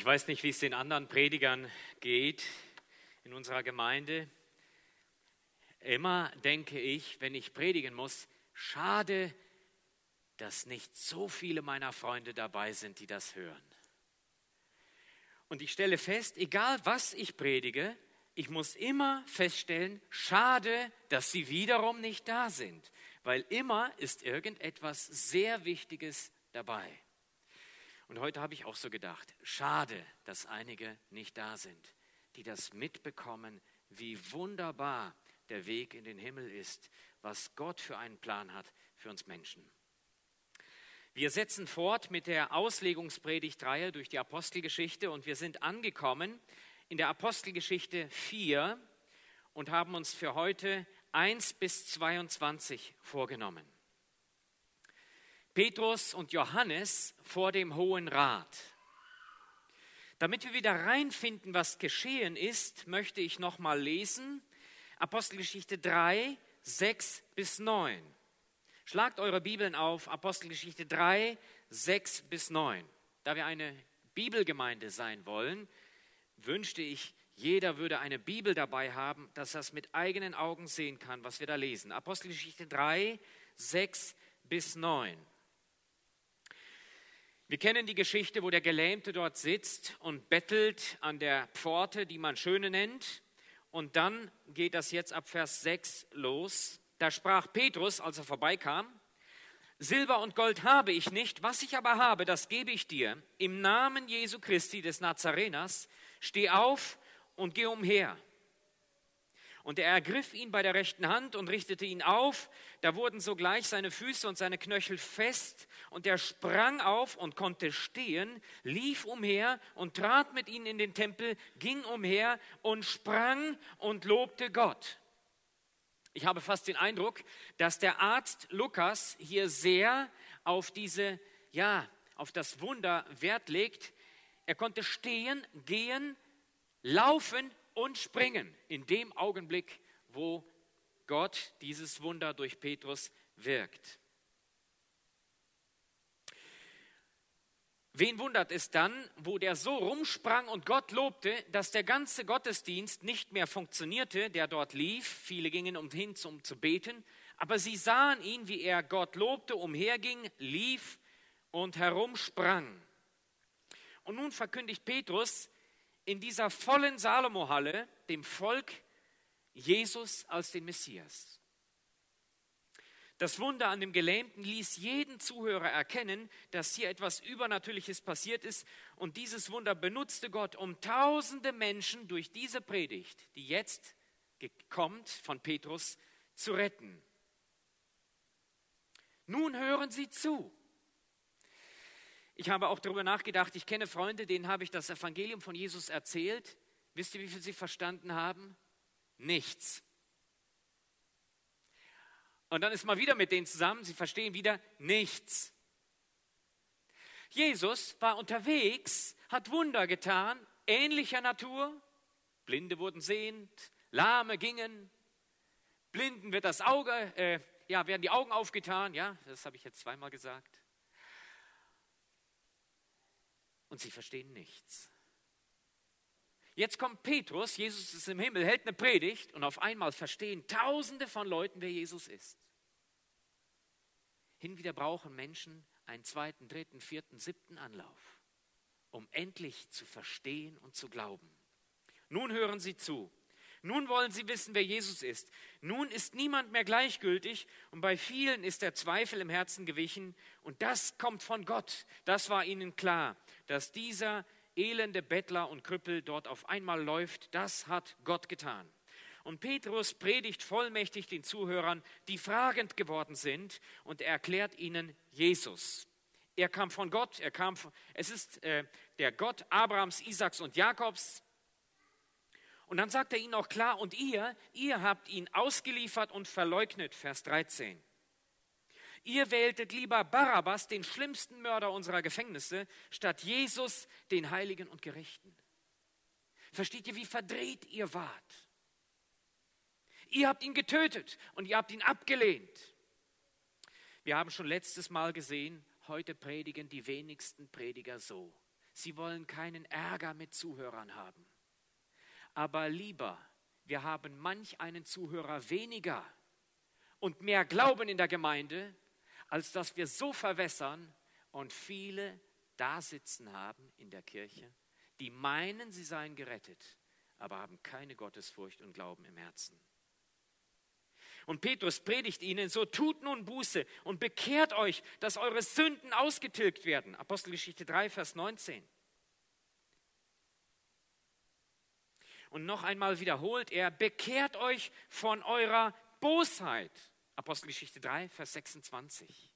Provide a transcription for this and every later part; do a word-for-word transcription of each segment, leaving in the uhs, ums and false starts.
Ich weiß nicht, wie es den anderen Predigern geht in unserer Gemeinde. Immer denke ich, wenn ich predigen muss, schade, dass nicht so viele meiner Freunde dabei sind, die das hören. Und ich stelle fest, egal was ich predige, ich muss immer feststellen, schade, dass sie wiederum nicht da sind, weil immer ist irgendetwas sehr Wichtiges dabei. Und heute habe ich auch so gedacht, schade, dass einige nicht da sind, die das mitbekommen, wie wunderbar der Weg in den Himmel ist, was Gott für einen Plan hat für uns Menschen. Wir setzen fort mit der Auslegungspredigtreihe durch die Apostelgeschichte und wir sind angekommen in der Apostelgeschichte vier und haben uns für heute eins bis zweiundzwanzig vorgenommen. Petrus und Johannes vor dem Hohen Rat. Damit wir wieder reinfinden, was geschehen ist, möchte ich nochmal lesen. Apostelgeschichte drei, sechs bis neun. Schlagt eure Bibeln auf, Apostelgeschichte drei, sechs bis neun. Da wir eine Bibelgemeinde sein wollen, wünschte ich, jeder würde eine Bibel dabei haben, dass er es mit eigenen Augen sehen kann, was wir da lesen. Apostelgeschichte drei, sechs bis neun. Wir kennen die Geschichte, wo der Gelähmte dort sitzt und bettelt an der Pforte, die man Schöne nennt. Und dann geht das jetzt ab Vers sechs los. Da sprach Petrus, als er vorbeikam: Silber und Gold habe ich nicht, was ich aber habe, das gebe ich dir. Im Namen Jesu Christi des Nazareners, steh auf und geh umher. Und er ergriff ihn bei der rechten Hand und richtete ihn auf. Da wurden sogleich seine Füße und seine Knöchel fest. Und er sprang auf und konnte stehen, lief umher und trat mit ihnen in den Tempel, ging umher und sprang und lobte Gott. Ich habe fast den Eindruck, dass der Arzt Lukas hier sehr auf diese, ja, auf das Wunder Wert legt. Er konnte stehen, gehen, laufen und springen in dem Augenblick, wo Gott dieses Wunder durch Petrus wirkt. Wen wundert es dann, wo der so rumsprang und Gott lobte, dass der ganze Gottesdienst nicht mehr funktionierte, der dort lief. Viele gingen umhin, um zu beten, aber sie sahen ihn, wie er Gott lobte, umherging, lief und herumsprang. Und nun verkündigt Petrus in dieser vollen Salomo-Halle dem Volk Jesus als den Messias. Das Wunder an dem Gelähmten ließ jeden Zuhörer erkennen, dass hier etwas Übernatürliches passiert ist. Und dieses Wunder benutzte Gott, um tausende Menschen durch diese Predigt, die jetzt kommt von Petrus, zu retten. Nun hören Sie zu. Ich habe auch darüber nachgedacht, ich kenne Freunde, denen habe ich das Evangelium von Jesus erzählt. Wisst ihr, wie viel sie verstanden haben? Nichts. Und dann ist man wieder mit denen zusammen, sie verstehen wieder nichts. Jesus war unterwegs, hat Wunder getan, ähnlicher Natur. Blinde wurden sehend, Lahme gingen, Blinden wird das Auge, äh, ja, werden die Augen aufgetan, ja, das habe ich jetzt zweimal gesagt. Und sie verstehen nichts. Jetzt kommt Petrus, Jesus ist im Himmel, hält eine Predigt und auf einmal verstehen Tausende von Leuten, wer Jesus ist. Hin wieder brauchen Menschen einen zweiten, dritten, vierten, siebten Anlauf, um endlich zu verstehen und zu glauben. Nun hören Sie zu. Nun wollen Sie wissen, wer Jesus ist. Nun ist niemand mehr gleichgültig und bei vielen ist der Zweifel im Herzen gewichen. Und das kommt von Gott. Das war ihnen klar, dass dieser elende Bettler und Krüppel dort auf einmal läuft. Das hat Gott getan. Und Petrus predigt vollmächtig den Zuhörern, die fragend geworden sind, und er erklärt ihnen Jesus. Er kam von Gott, er kam von, es ist äh, der Gott Abrahams, Isaaks und Jakobs. Und dann sagt er ihnen auch klar, und ihr, ihr habt ihn ausgeliefert und verleugnet, Vers dreizehn. Ihr wähltet lieber Barabbas, den schlimmsten Mörder unserer Gefängnisse, statt Jesus, den Heiligen und Gerechten. Versteht ihr, wie verdreht ihr wart? Ihr habt ihn getötet und ihr habt ihn abgelehnt. Wir haben schon letztes Mal gesehen, heute predigen die wenigsten Prediger so. Sie wollen keinen Ärger mit Zuhörern haben. Aber lieber, wir haben manch einen Zuhörer weniger und mehr Glauben in der Gemeinde, als dass wir so verwässern und viele da sitzen haben in der Kirche, die meinen, sie seien gerettet, aber haben keine Gottesfurcht und Glauben im Herzen. Und Petrus predigt ihnen, so tut nun Buße und bekehrt euch, dass eure Sünden ausgetilgt werden. Apostelgeschichte drei, Vers neunzehn. Und noch einmal wiederholt er, bekehrt euch von eurer Bosheit. Apostelgeschichte drei, Vers sechsundzwanzig.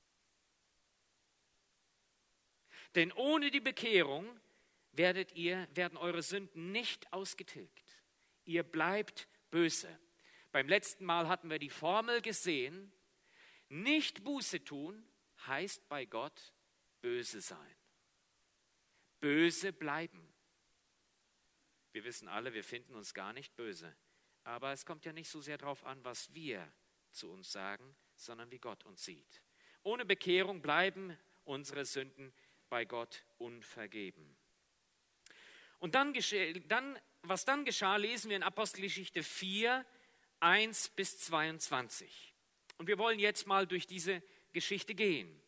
Denn ohne die Bekehrung werdet ihr, werden eure Sünden nicht ausgetilgt. Ihr bleibt böse. Beim letzten Mal hatten wir die Formel gesehen, nicht Buße tun heißt bei Gott böse sein. Böse bleiben. Wir wissen alle, wir finden uns gar nicht böse. Aber es kommt ja nicht so sehr darauf an, was wir zu uns sagen, sondern wie Gott uns sieht. Ohne Bekehrung bleiben unsere Sünden bei Gott unvergeben. Und dann, dann, was dann geschah, lesen wir in Apostelgeschichte vier, eins bis zweiundzwanzig. Und wir wollen jetzt mal durch diese Geschichte gehen.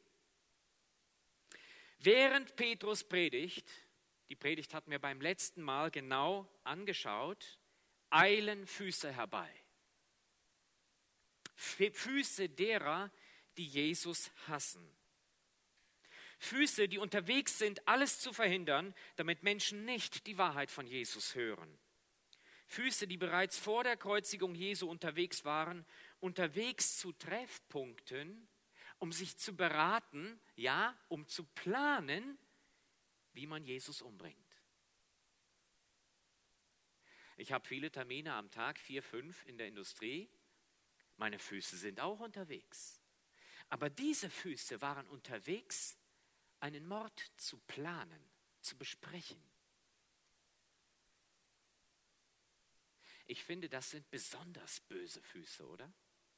Während Petrus predigt, die Predigt hatten wir beim letzten Mal genau angeschaut, eilen Füße herbei. Füße derer, die Jesus hassen. Füße, die unterwegs sind, alles zu verhindern, damit Menschen nicht die Wahrheit von Jesus hören. Füße, die bereits vor der Kreuzigung Jesu unterwegs waren, unterwegs zu Treffpunkten, um sich zu beraten, ja, um zu planen, wie man Jesus umbringt. Ich habe viele Termine am Tag, vier, fünf in der Industrie. Meine Füße sind auch unterwegs. Aber diese Füße waren unterwegs, einen Mord zu planen, zu besprechen. Ich finde, das sind besonders böse Füße, oder?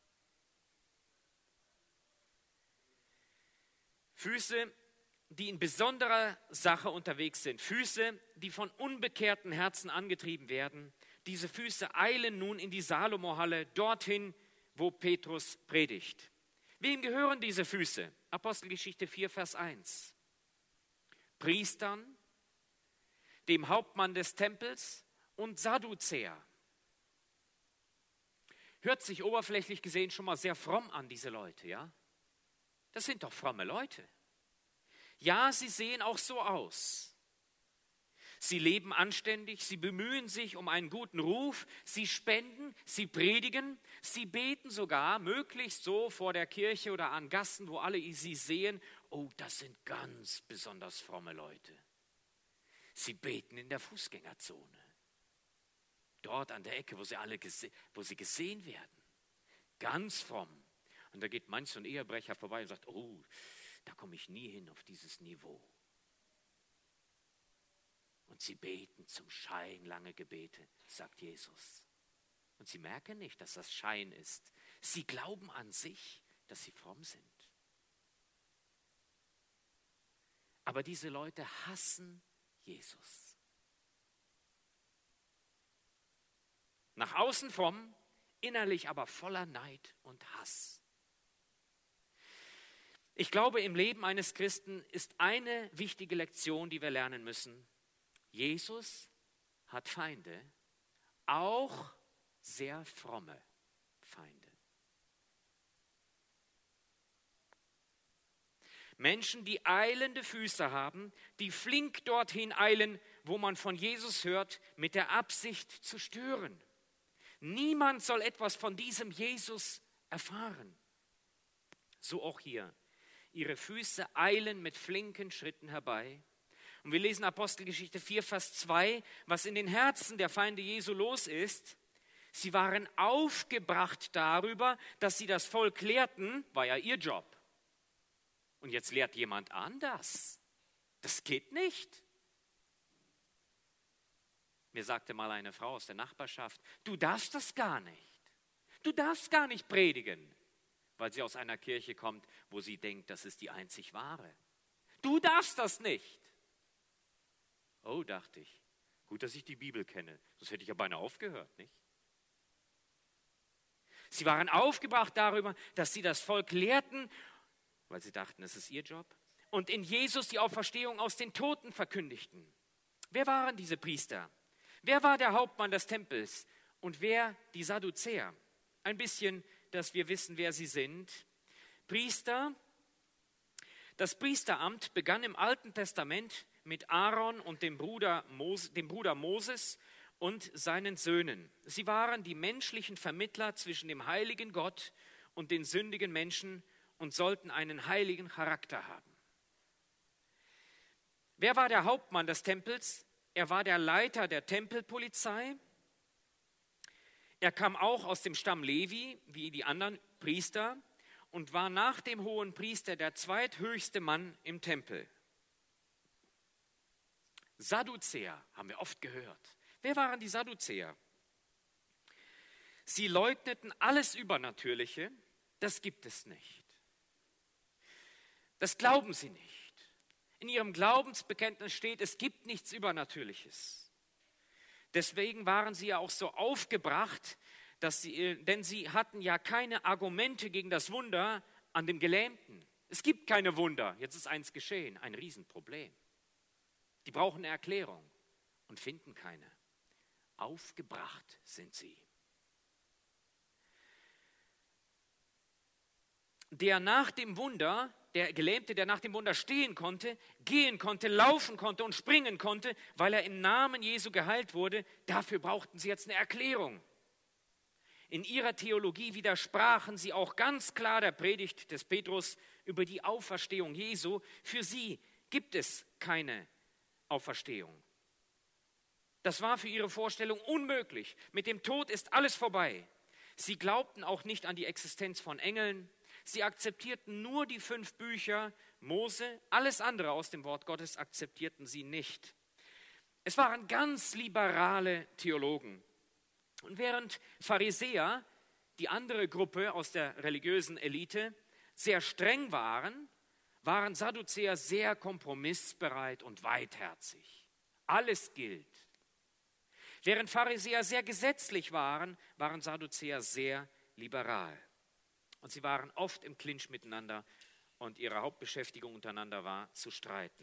Füße, die in besonderer Sache unterwegs sind. Füße, die von unbekehrten Herzen angetrieben werden. Diese Füße eilen nun in die Salomo-Halle, dorthin, wo Petrus predigt. Wem gehören diese Füße? Apostelgeschichte vier, Vers eins. Priestern, dem Hauptmann des Tempels und Sadduzäer. Hört sich oberflächlich gesehen schon mal sehr fromm an, diese Leute, ja? Das sind doch fromme Leute. Ja, sie sehen auch so aus. Sie leben anständig, sie bemühen sich um einen guten Ruf, sie spenden, sie predigen, sie beten sogar, möglichst so vor der Kirche oder an Gassen, wo alle sie sehen. Oh, das sind ganz besonders fromme Leute. Sie beten in der Fußgängerzone. Dort an der Ecke, wo sie alle gese- wo sie gesehen werden. Ganz fromm. Und da geht manch so ein Ehebrecher vorbei und sagt, oh, da komme ich nie hin auf dieses Niveau. Und sie beten zum Schein lange Gebete, sagt Jesus. Und sie merken nicht, dass das Schein ist. Sie glauben an sich, dass sie fromm sind. Aber diese Leute hassen Jesus. Nach außen fromm, innerlich aber voller Neid und Hass. Ich glaube, im Leben eines Christen ist eine wichtige Lektion, die wir lernen müssen. Jesus hat Feinde, auch sehr fromme Feinde. Menschen, die eilende Füße haben, die flink dorthin eilen, wo man von Jesus hört, mit der Absicht zu stören. Niemand soll etwas von diesem Jesus erfahren. So auch hier. Ihre Füße eilen mit flinken Schritten herbei. Und wir lesen Apostelgeschichte vier, Vers zwei, was in den Herzen der Feinde Jesu los ist. Sie waren aufgebracht darüber, dass sie das Volk lehrten, war ja ihr Job. Und jetzt lehrt jemand anders. Das geht nicht. Mir sagte mal eine Frau aus der Nachbarschaft, du darfst das gar nicht. Du darfst gar nicht predigen, weil sie aus einer Kirche kommt, wo sie denkt, das ist die einzig wahre. Du darfst das nicht. Oh, dachte ich, gut, dass ich die Bibel kenne, sonst hätte ich ja beinahe aufgehört, nicht? Sie waren aufgebracht darüber, dass sie das Volk lehrten, weil sie dachten, es ist ihr Job, und in Jesus die Auferstehung aus den Toten verkündigten. Wer waren diese Priester? Wer war der Hauptmann des Tempels? Und wer die Sadduzäer? Ein bisschen, dass wir wissen, wer sie sind. Priester. Das Priesteramt begann im Alten Testament mit Aaron und dem Bruder, Mose, dem Bruder Moses und seinen Söhnen. Sie waren die menschlichen Vermittler zwischen dem heiligen Gott und den sündigen Menschen und sollten einen heiligen Charakter haben. Wer war der Hauptmann des Tempels? Er war der Leiter der Tempelpolizei. Er kam auch aus dem Stamm Levi, wie die anderen Priester, und war nach dem hohen Priester der zweithöchste Mann im Tempel. Sadduzäer haben wir oft gehört. Wer waren die Sadduzäer? Sie leugneten alles Übernatürliche, das gibt es nicht. Das glauben sie nicht. In ihrem Glaubensbekenntnis steht, es gibt nichts Übernatürliches. Deswegen waren sie ja auch so aufgebracht, dass sie, denn sie hatten ja keine Argumente gegen das Wunder an dem Gelähmten. Es gibt keine Wunder, jetzt ist eins geschehen, ein Riesenproblem. Die brauchen eine Erklärung und finden keine. Aufgebracht sind sie. Der nach dem Wunder, der Gelähmte, der nach dem Wunder stehen konnte, gehen konnte, laufen konnte und springen konnte, weil er im Namen Jesu geheilt wurde, dafür brauchten sie jetzt eine Erklärung. In ihrer Theologie widersprachen sie auch ganz klar der Predigt des Petrus über die Auferstehung Jesu. Für sie gibt es keine Auferstehung. Das war für ihre Vorstellung unmöglich. Mit dem Tod ist alles vorbei. Sie glaubten auch nicht an die Existenz von Engeln. Sie akzeptierten nur die fünf Bücher Mose. Alles andere aus dem Wort Gottes akzeptierten sie nicht. Es waren ganz liberale Theologen. Und während Pharisäer, die andere Gruppe aus der religiösen Elite, sehr streng waren, waren Sadduzäer sehr kompromissbereit und weitherzig. Alles gilt. Während Pharisäer sehr gesetzlich waren, waren Sadduzäer sehr liberal. Und sie waren oft im Clinch miteinander und ihre Hauptbeschäftigung untereinander war, zu streiten.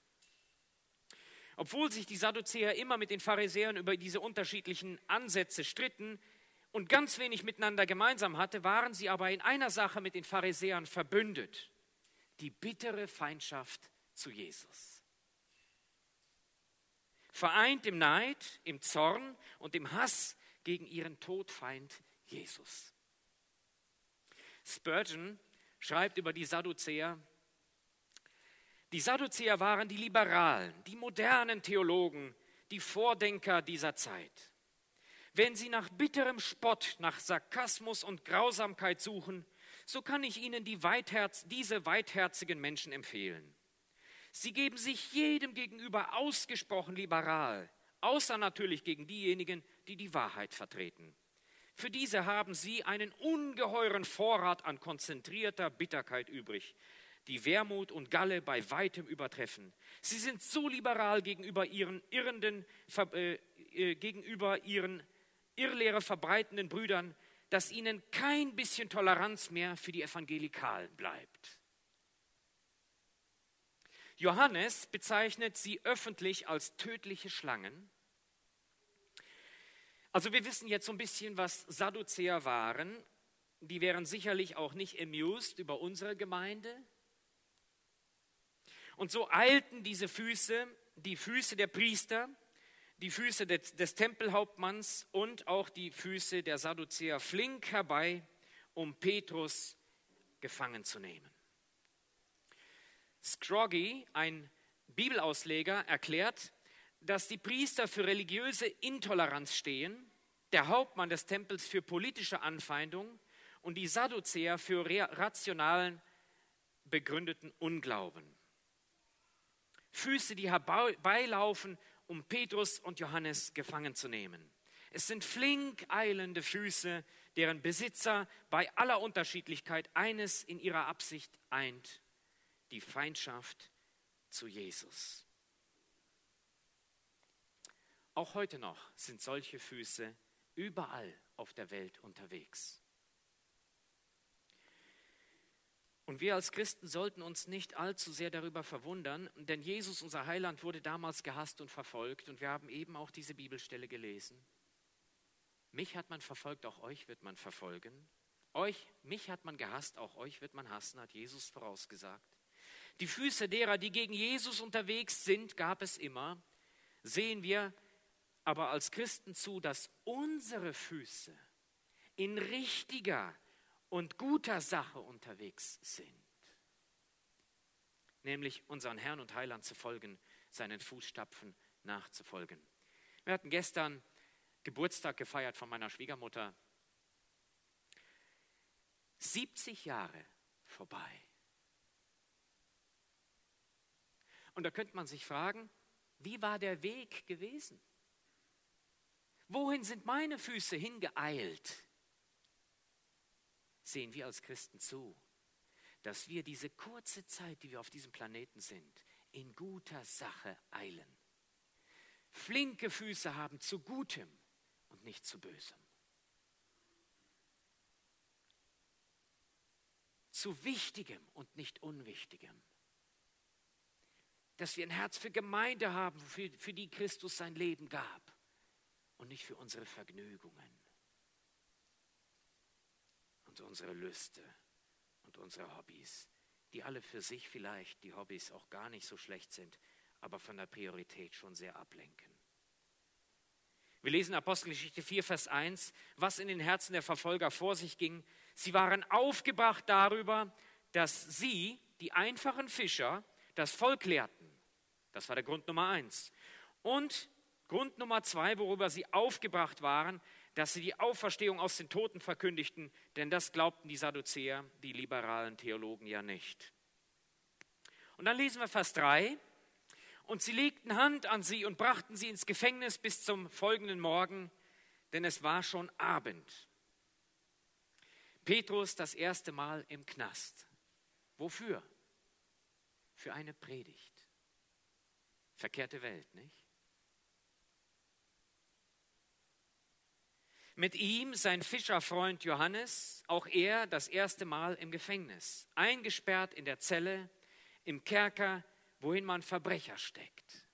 Obwohl sich die Sadduzäer immer mit den Pharisäern über diese unterschiedlichen Ansätze stritten und ganz wenig miteinander gemeinsam hatte, waren sie aber in einer Sache mit den Pharisäern verbündet: die bittere Feindschaft zu Jesus. Vereint im Neid, im Zorn und im Hass gegen ihren Todfeind Jesus. Spurgeon schreibt über die Sadduzäer: Die Sadduzäer waren die Liberalen, die modernen Theologen, die Vordenker dieser Zeit. Wenn sie nach bitterem Spott, nach Sarkasmus und Grausamkeit suchen, so kann ich Ihnen die Weitherz, diese weitherzigen Menschen empfehlen. Sie geben sich jedem gegenüber ausgesprochen liberal, außer natürlich gegen diejenigen, die die Wahrheit vertreten. Für diese haben sie einen ungeheuren Vorrat an konzentrierter Bitterkeit übrig, die Wermut und Galle bei weitem übertreffen. Sie sind so liberal gegenüber ihren irrenden, äh, äh, gegenüber ihren Irrlehre verbreitenden Brüdern, dass ihnen kein bisschen Toleranz mehr für die Evangelikalen bleibt. Johannes bezeichnet sie öffentlich als tödliche Schlangen. Also wir wissen jetzt so ein bisschen, was Sadduzäer waren. Die wären sicherlich auch nicht amused über unsere Gemeinde. Und so eilten diese Füße, die Füße der Priester, die Füße des, des Tempelhauptmanns und auch die Füße der Sadduzäer flink herbei, um Petrus gefangen zu nehmen. Scroggie, ein Bibelausleger, erklärt, dass die Priester für religiöse Intoleranz stehen, der Hauptmann des Tempels für politische Anfeindung und die Sadduzäer für rationalen, begründeten Unglauben. Füße, die herbeilaufen, um Petrus und Johannes gefangen zu nehmen. Es sind flink eilende Füße, deren Besitzer bei aller Unterschiedlichkeit eines in ihrer Absicht eint: die Feindschaft zu Jesus. Auch heute noch sind solche Füße überall auf der Welt unterwegs. Und wir als Christen sollten uns nicht allzu sehr darüber verwundern, denn Jesus, unser Heiland, wurde damals gehasst und verfolgt. Und wir haben eben auch diese Bibelstelle gelesen. Mich hat man verfolgt, auch euch wird man verfolgen. Euch, mich hat man gehasst, auch euch wird man hassen, hat Jesus vorausgesagt. Die Füße derer, die gegen Jesus unterwegs sind, gab es immer. Sehen wir aber als Christen zu, dass unsere Füße in richtiger und guter Sache unterwegs sind. Nämlich unseren Herrn und Heiland zu folgen, seinen Fußstapfen nachzufolgen. Wir hatten gestern Geburtstag gefeiert von meiner Schwiegermutter. siebzig Jahre vorbei. Und da könnte man sich fragen, wie war der Weg gewesen? Wohin sind meine Füße hingeeilt? Sehen wir als Christen zu, dass wir diese kurze Zeit, die wir auf diesem Planeten sind, in guter Sache eilen. Flinke Füße haben zu Gutem und nicht zu Bösem. Zu Wichtigem und nicht Unwichtigem. Dass wir ein Herz für Gemeinde haben, für, für die Christus sein Leben gab und nicht für unsere Vergnügungen. Und unsere Lüste und unsere Hobbys, die alle für sich vielleicht, die Hobbys auch gar nicht so schlecht sind, aber von der Priorität schon sehr ablenken. Wir lesen Apostelgeschichte vier, Vers eins, was in den Herzen der Verfolger vor sich ging. Sie waren aufgebracht darüber, dass sie, die einfachen Fischer, das Volk lehrten. Das war der Grund Nummer eins. Und Grund Nummer zwei, worüber sie aufgebracht waren, dass sie die Auferstehung aus den Toten verkündigten, denn das glaubten die Sadduzäer, die liberalen Theologen ja nicht. Und dann lesen wir Vers drei. Und sie legten Hand an sie und brachten sie ins Gefängnis bis zum folgenden Morgen, denn es war schon Abend. Petrus das erste Mal im Knast. Wofür? Für eine Predigt. Verkehrte Welt, nicht? Mit ihm sein Fischerfreund Johannes, auch er das erste Mal im Gefängnis, eingesperrt in der Zelle, im Kerker, wohin man Verbrecher steckt.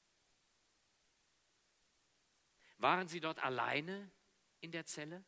Waren sie dort alleine in der Zelle?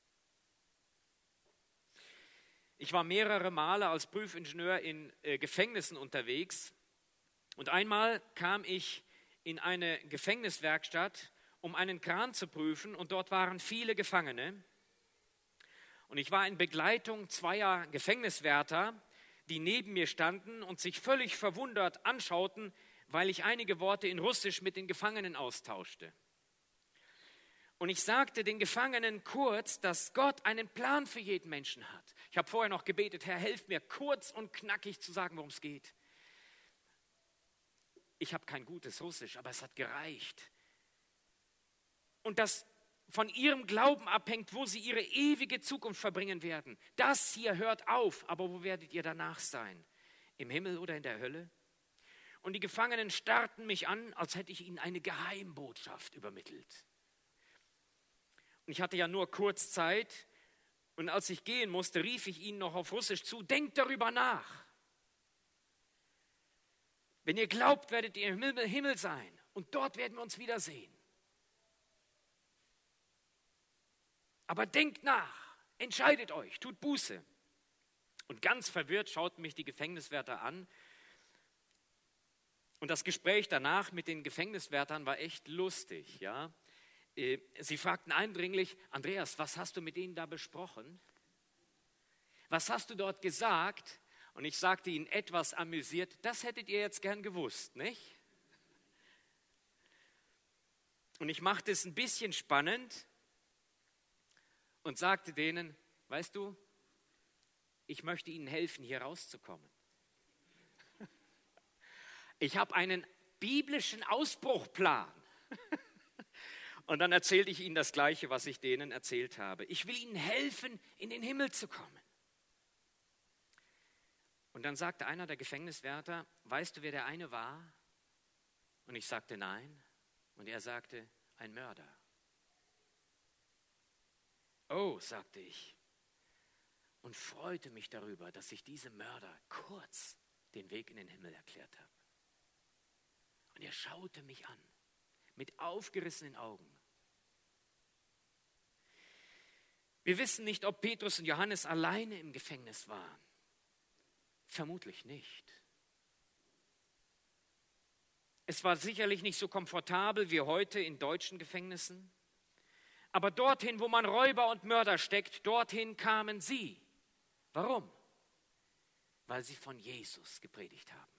Ich war mehrere Male als Prüfingenieur in äh, Gefängnissen unterwegs und einmal kam ich in eine Gefängniswerkstatt, um einen Kran zu prüfen, und dort waren viele Gefangene. Und ich war in Begleitung zweier Gefängniswärter, die neben mir standen und sich völlig verwundert anschauten, weil ich einige Worte in Russisch mit den Gefangenen austauschte. Und ich sagte den Gefangenen kurz, dass Gott einen Plan für jeden Menschen hat. Ich habe vorher noch gebetet, Herr, helf mir, kurz und knackig zu sagen, worum es geht. Ich habe kein gutes Russisch, aber es hat gereicht. Und das von ihrem Glauben abhängt, wo sie ihre ewige Zukunft verbringen werden. Das hier hört auf, aber wo werdet ihr danach sein? Im Himmel oder in der Hölle? Und die Gefangenen starrten mich an, als hätte ich ihnen eine Geheimbotschaft übermittelt. Und ich hatte ja nur kurz Zeit, und als ich gehen musste, rief ich ihnen noch auf Russisch zu, denkt darüber nach. Wenn ihr glaubt, werdet ihr im Himmel sein, und dort werden wir uns wiedersehen. Aber denkt nach, entscheidet euch, tut Buße. Und ganz verwirrt schauten mich die Gefängniswärter an. Und das Gespräch danach mit den Gefängniswärtern war echt lustig. Ja? Sie fragten eindringlich, Andreas, was hast du mit ihnen da besprochen? Was hast du dort gesagt? Und ich sagte ihnen etwas amüsiert, das hättet ihr jetzt gern gewusst, nicht? Und ich machte es ein bisschen spannend und sagte denen, weißt du, ich möchte ihnen helfen, hier rauszukommen. Ich habe einen biblischen Ausbruchplan. Und dann erzählte ich ihnen das Gleiche, was ich denen erzählt habe. Ich will ihnen helfen, in den Himmel zu kommen. Und dann sagte einer der Gefängniswärter, weißt du, wer der eine war? Und ich sagte nein. Und er sagte, ein Mörder. Oh, sagte ich und freute mich darüber, dass ich diesem Mörder kurz den Weg in den Himmel erklärt habe. Und er schaute mich an mit aufgerissenen Augen. Wir wissen nicht, ob Petrus und Johannes alleine im Gefängnis waren. Vermutlich nicht. Es war sicherlich nicht so komfortabel wie heute in deutschen Gefängnissen. Aber dorthin, wo man Räuber und Mörder steckt, dorthin kamen sie. Warum? Weil sie von Jesus gepredigt haben.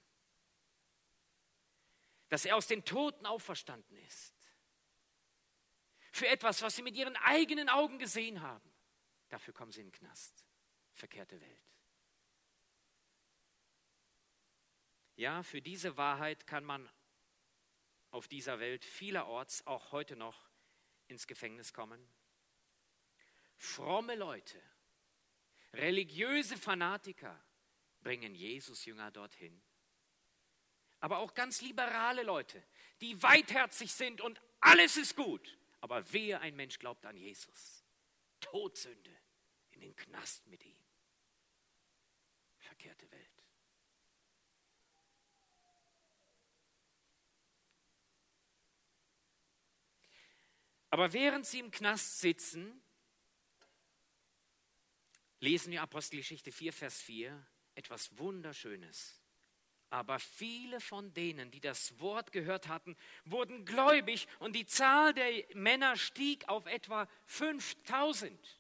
Dass er aus den Toten auferstanden ist. Für etwas, was sie mit ihren eigenen Augen gesehen haben. Dafür kommen sie in den Knast. Verkehrte Welt. Ja, für diese Wahrheit kann man auf dieser Welt vielerorts auch heute noch ins Gefängnis kommen. Fromme Leute, religiöse Fanatiker bringen Jesus-Jünger dorthin. Aber auch ganz liberale Leute, die weitherzig sind und alles ist gut. Aber wehe, ein Mensch glaubt an Jesus. Todsünde, in den Knast mit ihm. Verkehrte Welt. Aber während sie im Knast sitzen, lesen wir Apostelgeschichte vier, Vers vier, etwas Wunderschönes. Aber viele von denen, die das Wort gehört hatten, wurden gläubig und die Zahl der Männer stieg auf etwa fünftausend.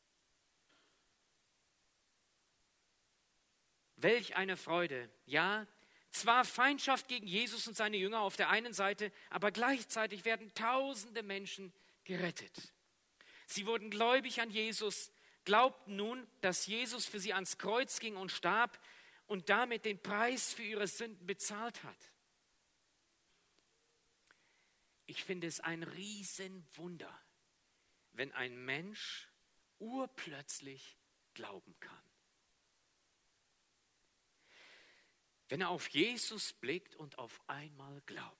Welch eine Freude. Ja, zwar Feindschaft gegen Jesus und seine Jünger auf der einen Seite, aber gleichzeitig werden tausende Menschen gerettet. Sie wurden gläubig an Jesus, glaubten nun, dass Jesus für sie ans Kreuz ging und starb und damit den Preis für ihre Sünden bezahlt hat. Ich finde es ein Riesenwunder, wenn ein Mensch urplötzlich glauben kann. Wenn er auf Jesus blickt und auf einmal glaubt.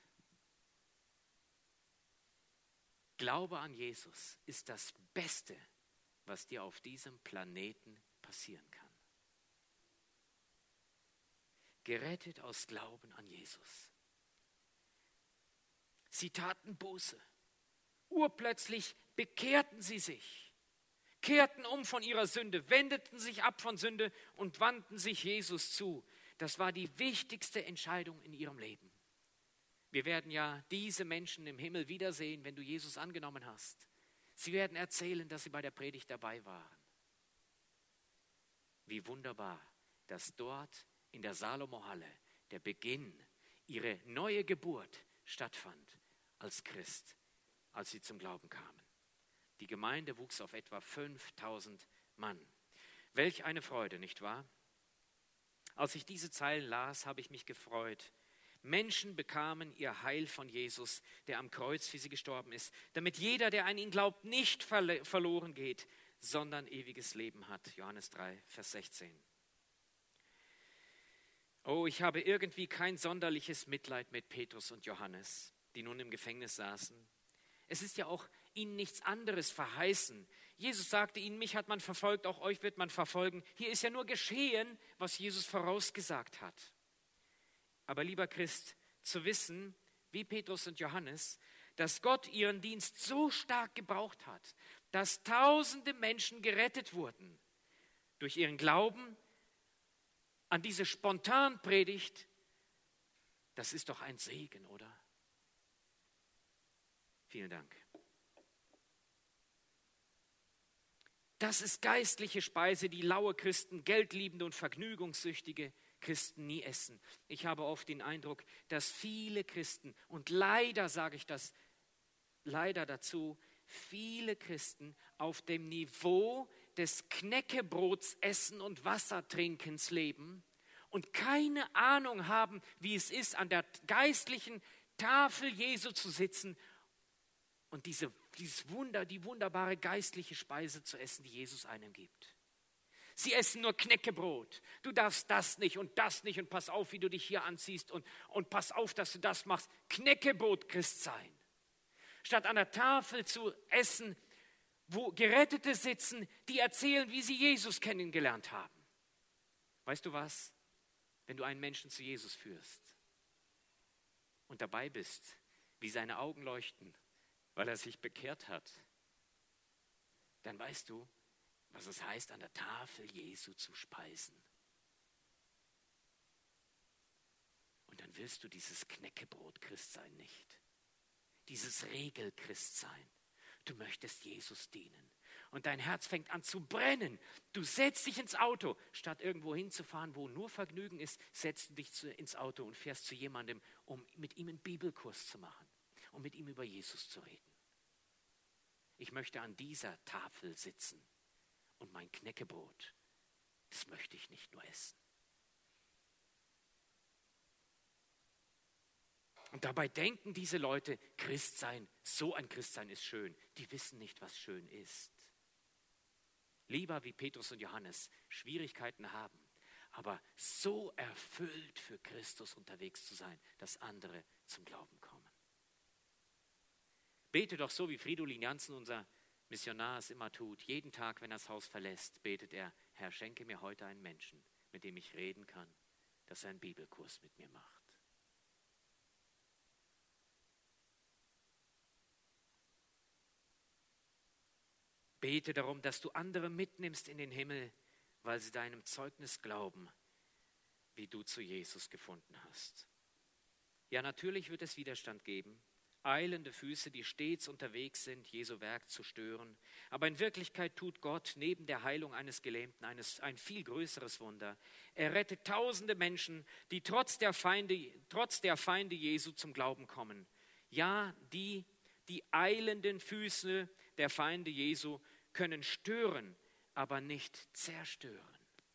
Glaube an Jesus ist das Beste, was dir auf diesem Planeten passieren kann. Gerettet aus Glauben an Jesus. Sie taten Buße. Urplötzlich bekehrten sie sich, kehrten um von ihrer Sünde, wendeten sich ab von Sünde und wandten sich Jesus zu. Das war die wichtigste Entscheidung in ihrem Leben. Wir werden ja diese Menschen im Himmel wiedersehen, wenn du Jesus angenommen hast. Sie werden erzählen, dass sie bei der Predigt dabei waren. Wie wunderbar, dass dort in der Salomo-Halle der Beginn, ihre neue Geburt stattfand als Christ, als sie zum Glauben kamen. Die Gemeinde wuchs auf etwa fünftausend Mann. Welch eine Freude, nicht wahr? Als ich diese Zeilen las, habe ich mich gefreut. Menschen bekamen ihr Heil von Jesus, der am Kreuz für sie gestorben ist, damit jeder, der an ihn glaubt, nicht verle- verloren geht, sondern ewiges Leben hat. Johannes drei, Vers sechzehn. Oh, ich habe irgendwie kein sonderliches Mitleid mit Petrus und Johannes, die nun im Gefängnis saßen. Es ist ja auch ihnen nichts anderes verheißen. Jesus sagte ihnen, mich hat man verfolgt, auch euch wird man verfolgen. Hier ist ja nur geschehen, was Jesus vorausgesagt hat. Aber lieber Christ, zu wissen, wie Petrus und Johannes, dass Gott ihren Dienst so stark gebraucht hat, dass tausende Menschen gerettet wurden durch ihren Glauben an diese Spontanpredigt, das ist doch ein Segen, oder? Vielen Dank. Das ist geistliche Speise, die laue Christen, geldliebende und vergnügungssüchtige Christen nie essen. Ich habe oft den Eindruck, dass viele Christen, und leider sage ich das, leider dazu, viele Christen auf dem Niveau des Knäckebrots essen und Wassertrinkens leben und keine Ahnung haben, wie es ist, an der geistlichen Tafel Jesu zu sitzen und diese, dieses Wunder, die wunderbare geistliche Speise zu essen, die Jesus einem gibt. Sie essen nur Knäckebrot. Du darfst das nicht und das nicht und pass auf, wie du dich hier anziehst und, und pass auf, dass du das machst. Knäckebrot Christ sein. statt an der Tafel zu essen, wo Gerettete sitzen, die erzählen, wie sie Jesus kennengelernt haben. Weißt du was? Wenn du einen Menschen zu Jesus führst und dabei bist, wie seine Augen leuchten, weil er sich bekehrt hat, dann weißt du, was es heißt, an der Tafel Jesu zu speisen. Und dann willst du dieses Knäckebrot-Christsein nicht, dieses Regel-Christsein. Du möchtest Jesus dienen. Und dein Herz fängt an zu brennen. Du setzt dich ins Auto. Statt irgendwo hinzufahren, wo nur Vergnügen ist, setzt du dich zu, ins Auto und fährst zu jemandem, um mit ihm einen Bibelkurs zu machen, um mit ihm über Jesus zu reden. Ich möchte an dieser Tafel sitzen und mein Knäckebrot, das möchte ich nicht nur essen. Und dabei denken diese Leute, Christsein, so ein Christsein ist schön. Die wissen nicht, was schön ist. Lieber wie Petrus und Johannes Schwierigkeiten haben, aber so erfüllt für Christus unterwegs zu sein, dass andere zum Glauben kommen. Bete doch so, wie Fridolin Jansen, unser Missionar, es immer tut. Jeden Tag, wenn er das Haus verlässt, betet er, Herr, schenke mir heute einen Menschen, mit dem ich reden kann, dass er einen Bibelkurs mit mir macht. Bete darum, dass du andere mitnimmst in den Himmel, weil sie deinem Zeugnis glauben, wie du zu Jesus gefunden hast. Ja, natürlich wird es Widerstand geben, eilende Füße, die stets unterwegs sind, Jesu Werk zu stören. Aber in Wirklichkeit tut Gott neben der Heilung eines Gelähmten eines, ein viel größeres Wunder. Er rettet tausende Menschen, die trotz der Feinde, trotz der Feinde Jesu zum Glauben kommen. Ja, die, die eilenden Füße der Feinde Jesu können stören, aber nicht zerstören.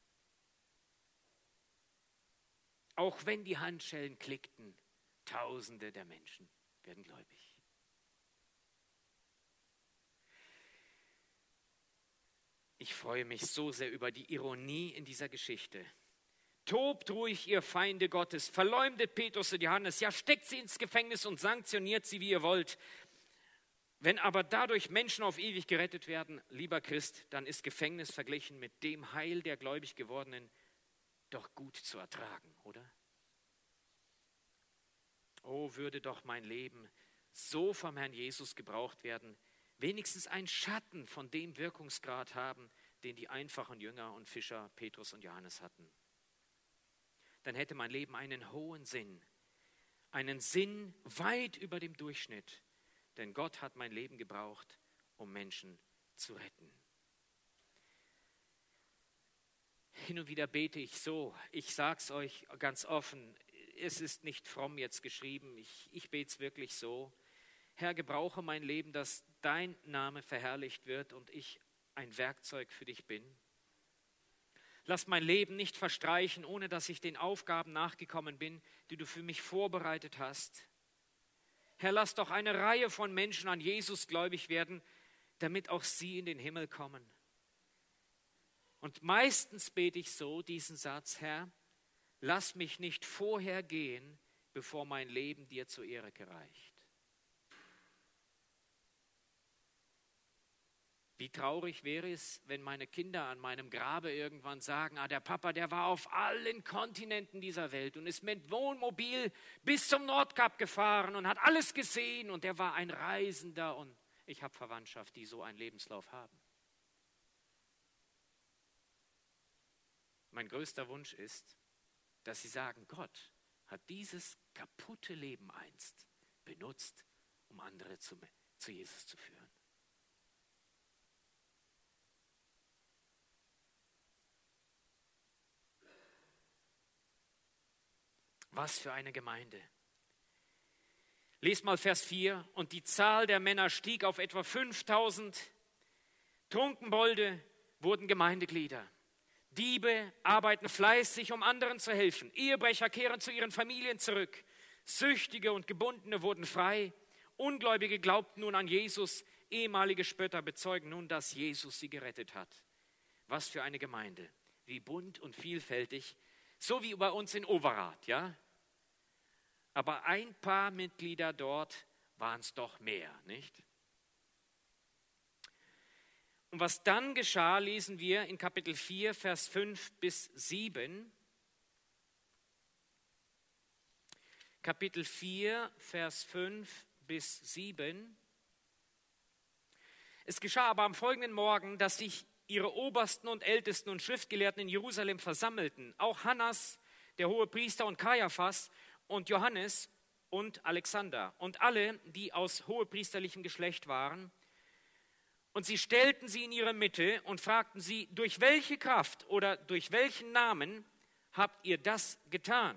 Auch wenn die Handschellen klickten, Tausende der Menschen werden gläubig. Ich freue mich so sehr über die Ironie in dieser Geschichte. Tobt ruhig, ihr Feinde Gottes, verleumdet Petrus und Johannes, ja, steckt sie ins Gefängnis und sanktioniert sie, wie ihr wollt. Wenn aber dadurch Menschen auf ewig gerettet werden, lieber Christ, dann ist Gefängnis verglichen mit dem Heil der gläubig gewordenen doch gut zu ertragen, oder? Oh, würde doch mein Leben so vom Herrn Jesus gebraucht werden, wenigstens ein Schatten von dem Wirkungsgrad haben, den die einfachen Jünger und Fischer Petrus und Johannes hatten. Dann hätte mein Leben einen hohen Sinn, einen Sinn weit über dem Durchschnitt. Denn Gott hat mein Leben gebraucht, um Menschen zu retten. Hin und wieder bete ich so, ich sage es euch ganz offen, es ist nicht fromm jetzt geschrieben, ich, ich bete es wirklich so. Herr, gebrauche mein Leben, dass dein Name verherrlicht wird und ich ein Werkzeug für dich bin. Lass mein Leben nicht verstreichen, ohne dass ich den Aufgaben nachgekommen bin, die du für mich vorbereitet hast. Herr, lass doch eine Reihe von Menschen an Jesus gläubig werden, damit auch sie in den Himmel kommen. Und meistens bete ich so diesen Satz, Herr, lass mich nicht vorher gehen, bevor mein Leben dir zur Ehre gereicht. Wie traurig wäre es, wenn meine Kinder an meinem Grabe irgendwann sagen, ah, der Papa, der war auf allen Kontinenten dieser Welt und ist mit Wohnmobil bis zum Nordkap gefahren und hat alles gesehen und der war ein Reisender und ich habe Verwandtschaft, die so einen Lebenslauf haben. Mein größter Wunsch ist, dass sie sagen, Gott hat dieses kaputte Leben einst benutzt, um andere zu, zu Jesus zu führen. Was für eine Gemeinde. Lest mal Vers vier. Und die Zahl der Männer stieg auf etwa fünftausend. Trunkenbolde wurden Gemeindeglieder. Diebe arbeiten fleißig, um anderen zu helfen. Ehebrecher kehren zu ihren Familien zurück. Süchtige und Gebundene wurden frei. Ungläubige glaubten nun an Jesus. Ehemalige Spötter bezeugen nun, dass Jesus sie gerettet hat. Was für eine Gemeinde. Wie bunt und vielfältig. So wie bei uns in Overath, ja? Aber ein paar Mitglieder dort waren es doch mehr, nicht? Und was dann geschah, lesen wir in Kapitel vier, Vers fünf bis sieben. Kapitel vier, Vers fünf bis sieben. Es geschah aber am folgenden Morgen, dass sich ihre Obersten und Ältesten und Schriftgelehrten in Jerusalem versammelten. Auch Hannas, der Hohepriester, und Kaiaphas und Johannes und Alexander und alle, die aus hohepriesterlichem Geschlecht waren. Und sie stellten sie in ihre Mitte und fragten sie, durch welche Kraft oder durch welchen Namen habt ihr das getan?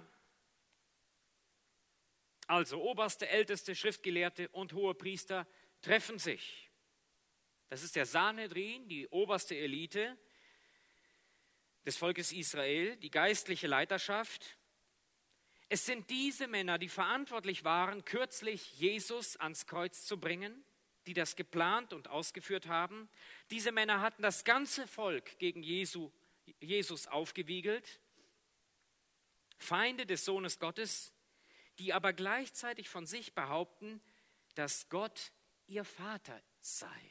Also Oberste, Älteste, Schriftgelehrte und Hohepriester treffen sich. Das ist der Sanhedrin, die oberste Elite des Volkes Israel, die geistliche Leiterschaft. Es sind diese Männer, die verantwortlich waren, kürzlich Jesus ans Kreuz zu bringen, die das geplant und ausgeführt haben. Diese Männer hatten das ganze Volk gegen Jesu, Jesus aufgewiegelt, Feinde des Sohnes Gottes, die aber gleichzeitig von sich behaupten, dass Gott ihr Vater sei.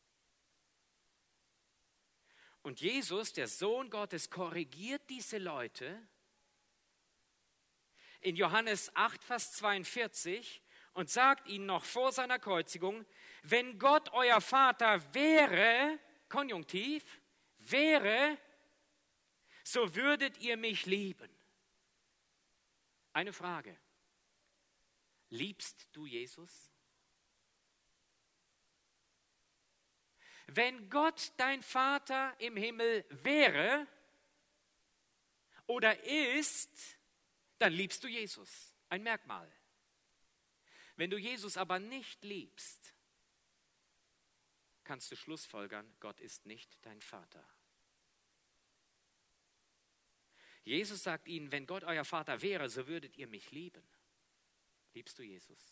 Und Jesus, der Sohn Gottes, korrigiert diese Leute in Johannes acht, Vers zweiundvierzig und sagt ihnen noch vor seiner Kreuzigung, wenn Gott euer Vater wäre, Konjunktiv, wäre, so würdet ihr mich lieben. Eine Frage. Liebst du Jesus? Wenn Gott dein Vater im Himmel wäre oder ist, dann liebst du Jesus. Ein Merkmal. Wenn du Jesus aber nicht liebst, kannst du schlussfolgern, Gott ist nicht dein Vater. Jesus sagt ihnen, wenn Gott euer Vater wäre, so würdet ihr mich lieben. Liebst du Jesus?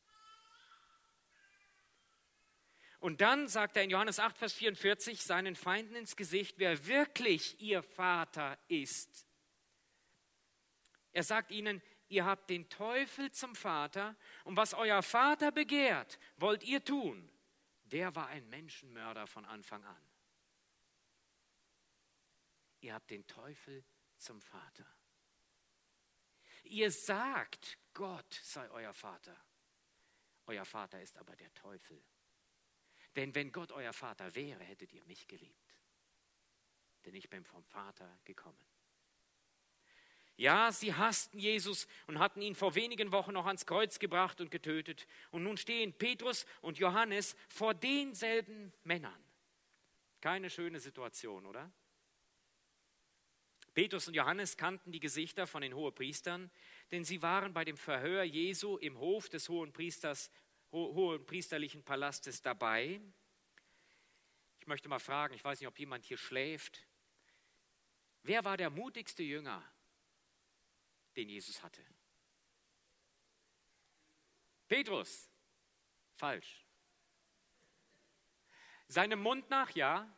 Und dann sagt er in Johannes acht, Vers vierundvierzig seinen Feinden ins Gesicht, wer wirklich ihr Vater ist. Er sagt ihnen, ihr habt den Teufel zum Vater und was euer Vater begehrt, wollt ihr tun. Der war ein Menschenmörder von Anfang an. Ihr habt den Teufel zum Vater. Ihr sagt, Gott sei euer Vater. Euer Vater ist aber der Teufel. Denn wenn Gott euer Vater wäre, hättet ihr mich geliebt. Denn ich bin vom Vater gekommen. Ja, sie hassten Jesus und hatten ihn vor wenigen Wochen noch ans Kreuz gebracht und getötet. Und nun stehen Petrus und Johannes vor denselben Männern. Keine schöne Situation, oder? Petrus und Johannes kannten die Gesichter von den Hohepriestern, denn sie waren bei dem Verhör Jesu im Hof des Hohenpriesters, ho- hohenpriesterlichen Palastes dabei. Ich möchte mal fragen, ich weiß nicht, ob jemand hier schläft. Wer war der mutigste Jünger, den Jesus hatte? Petrus. Falsch. Seinem Mund nach, ja.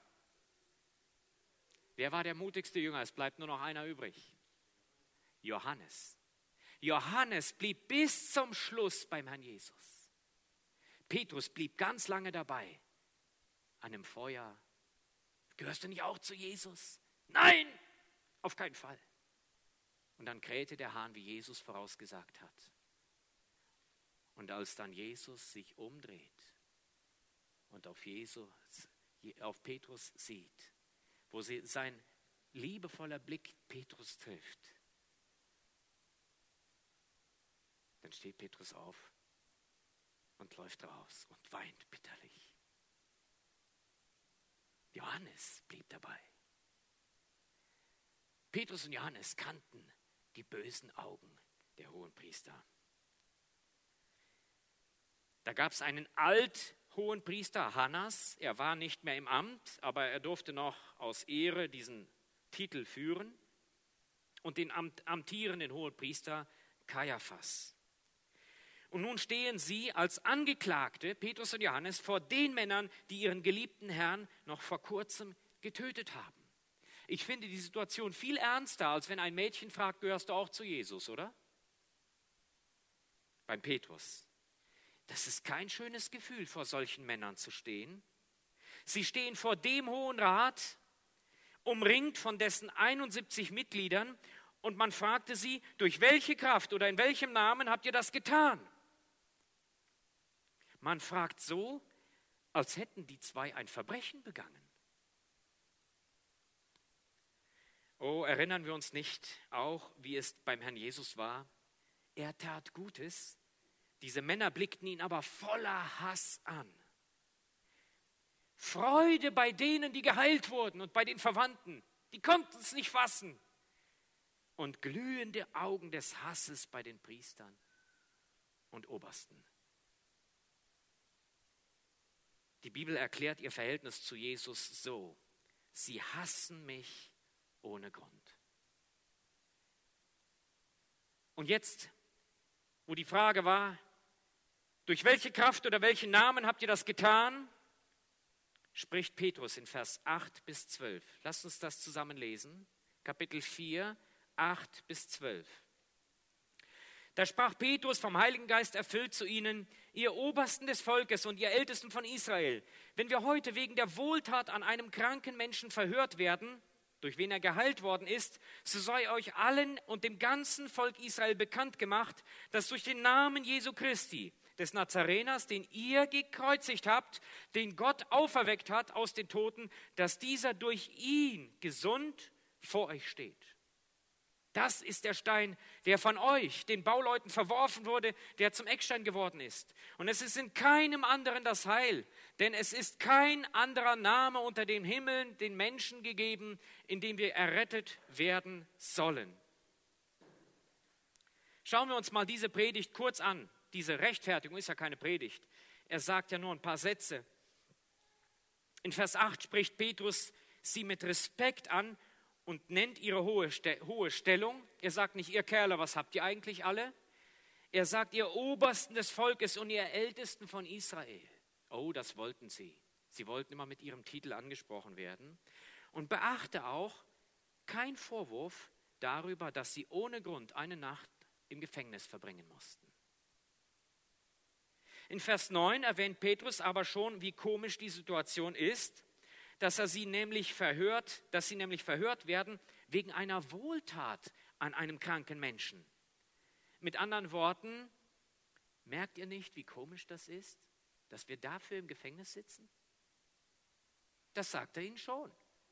Wer war der mutigste Jünger? Es bleibt nur noch einer übrig. Johannes. Johannes blieb bis zum Schluss beim Herrn Jesus. Petrus blieb ganz lange dabei. An dem Feuer. Gehörst du nicht auch zu Jesus? Nein, auf keinen Fall. Und dann krähte der Hahn, wie Jesus vorausgesagt hat. Und als dann Jesus sich umdreht und auf, Jesus, auf Petrus sieht, wo sie, sein liebevoller Blick Petrus trifft, dann steht Petrus auf und läuft raus und weint bitterlich. Johannes blieb dabei. Petrus und Johannes kannten die bösen Augen der Hohenpriester. Da gab es einen Alt-Hohenpriester, Hannas. Er war nicht mehr im Amt, aber er durfte noch aus Ehre diesen Titel führen. Und den amtierenden Hohenpriester Kaiaphas. Und nun stehen sie als Angeklagte, Petrus und Johannes, vor den Männern, die ihren geliebten Herrn noch vor kurzem getötet haben. Ich finde die Situation viel ernster, als wenn ein Mädchen fragt, gehörst du auch zu Jesus, oder? Beim Petrus. Das ist kein schönes Gefühl, vor solchen Männern zu stehen. Sie stehen vor dem Hohen Rat, umringt von dessen einundsiebzig Mitgliedern, und man fragte sie, durch welche Kraft oder in welchem Namen habt ihr das getan? Man fragt so, als hätten die zwei ein Verbrechen begangen. Oh, erinnern wir uns nicht auch, wie es beim Herrn Jesus war? Er tat Gutes, diese Männer blickten ihn aber voller Hass an. Freude bei denen, die geheilt wurden und bei den Verwandten, die konnten es nicht fassen. Und glühende Augen des Hasses bei den Priestern und Obersten. Die Bibel erklärt ihr Verhältnis zu Jesus so: Sie hassen mich ohne Grund. Und jetzt, wo die Frage war, durch welche Kraft oder welchen Namen habt ihr das getan, spricht Petrus in Vers acht bis zwölf. Lasst uns das zusammen lesen. Kapitel vier, acht bis zwölf. Da sprach Petrus, vom Heiligen Geist erfüllt, zu ihnen: Ihr Obersten des Volkes und ihr Ältesten von Israel, wenn wir heute wegen der Wohltat an einem kranken Menschen verhört werden, durch wen er geheilt worden ist, so sei euch allen und dem ganzen Volk Israel bekannt gemacht, dass durch den Namen Jesu Christi, des Nazareners, den ihr gekreuzigt habt, den Gott auferweckt hat aus den Toten, dass dieser durch ihn gesund vor euch steht. Das ist der Stein, der von euch, den Bauleuten, verworfen wurde, der zum Eckstein geworden ist. Und es ist in keinem anderen das Heil, denn es ist kein anderer Name unter den Himmeln den Menschen gegeben, in dem wir errettet werden sollen. Schauen wir uns mal diese Predigt kurz an. Diese Rechtfertigung ist ja keine Predigt. Er sagt ja nur ein paar Sätze. In Vers acht spricht Petrus sie mit Respekt an und nennt ihre hohe, hohe Stellung. Er sagt nicht: Ihr Kerle, was habt ihr eigentlich alle? Er sagt: Ihr Obersten des Volkes und ihr Ältesten von Israel. Oh, das wollten sie. Sie wollten immer mit ihrem Titel angesprochen werden. Und beachte auch, kein Vorwurf darüber, dass sie ohne Grund eine Nacht im Gefängnis verbringen mussten. In Vers neun erwähnt Petrus aber schon, wie komisch die Situation ist, dass er sie nämlich verhört, dass sie nämlich verhört werden wegen einer Wohltat an einem kranken Menschen. Mit anderen Worten, merkt ihr nicht, wie komisch das ist, dass wir dafür im Gefängnis sitzen? Das sagt er ihnen schon.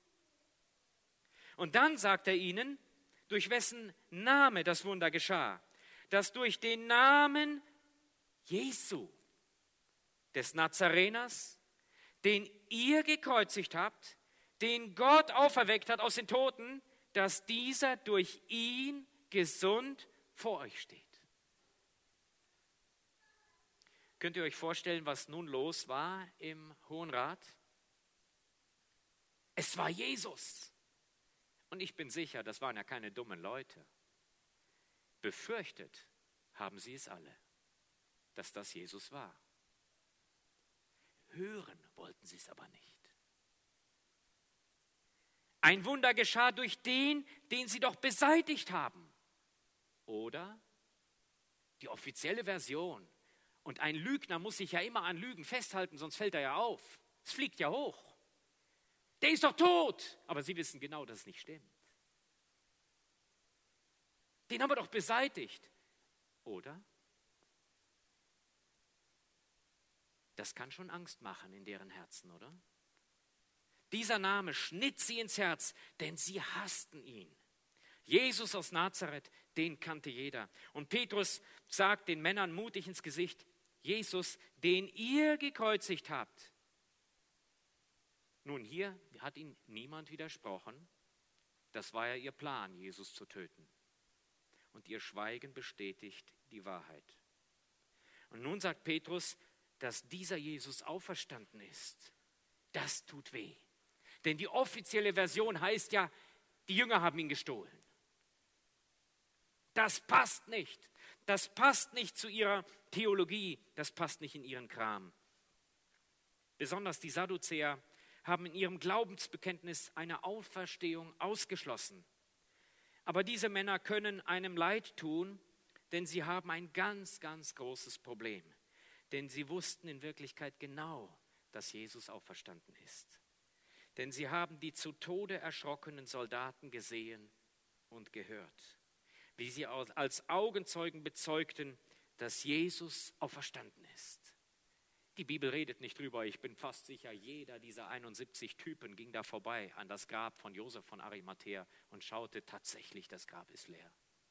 Und dann sagt er ihnen, durch wessen Name das Wunder geschah, dass durch den Namen Jesu, des Nazareners, den ihr gekreuzigt habt, den Gott auferweckt hat aus den Toten, dass dieser durch ihn gesund vor euch steht. Könnt ihr euch vorstellen, was nun los war im Hohen Rat? Es war Jesus. Und ich bin sicher, das waren ja keine dummen Leute. Befürchtet haben sie es alle, dass das Jesus war. Hören wollten sie es aber nicht. Ein Wunder geschah durch den, den sie doch beseitigt haben. Oder die offizielle Version. Und ein Lügner muss sich ja immer an Lügen festhalten, sonst fällt er ja auf. Es fliegt ja hoch. Der ist doch tot. Aber sie wissen genau, dass es nicht stimmt. Den haben wir doch beseitigt. Oder? Das kann schon Angst machen in deren Herzen, oder? Dieser Name schnitt sie ins Herz, denn sie hassten ihn. Jesus aus Nazareth, den kannte jeder. Und Petrus sagt den Männern mutig ins Gesicht: Jesus, den ihr gekreuzigt habt. Nun, hier hat ihn niemand widersprochen. Das war ja ihr Plan, Jesus zu töten. Und ihr Schweigen bestätigt die Wahrheit. Und nun sagt Petrus, dass dieser Jesus auferstanden ist. Das tut weh. Denn die offizielle Version heißt ja, die Jünger haben ihn gestohlen. Das passt nicht. Das passt nicht zu ihrer Theologie. Das passt nicht in ihren Kram. Besonders die Sadduzäer haben in ihrem Glaubensbekenntnis eine Auferstehung ausgeschlossen. Aber diese Männer können einem leid tun, denn sie haben ein ganz, ganz großes Problem. Denn sie wussten in Wirklichkeit genau, dass Jesus auferstanden ist. Denn sie haben die zu Tode erschrockenen Soldaten gesehen und gehört, wie sie als Augenzeugen bezeugten, dass Jesus auferstanden ist. Die Bibel redet nicht drüber. Ich bin fast sicher, jeder dieser einundsiebzig Typen ging da vorbei an das Grab von Josef von Arimathäa und schaute tatsächlich, das Grab ist leer.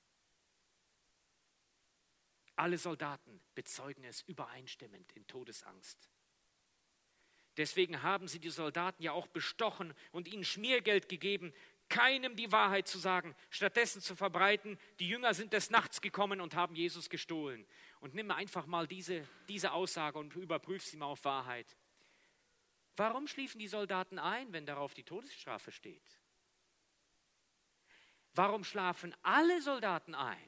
Alle Soldaten bezeugen es übereinstimmend in Todesangst. Deswegen haben sie die Soldaten ja auch bestochen und ihnen Schmiergeld gegeben, keinem die Wahrheit zu sagen, stattdessen zu verbreiten, die Jünger sind des Nachts gekommen und haben Jesus gestohlen. Und nimm einfach mal diese, diese Aussage und überprüf sie mal auf Wahrheit. Warum schliefen die Soldaten ein, wenn darauf die Todesstrafe steht? Warum schlafen alle Soldaten ein?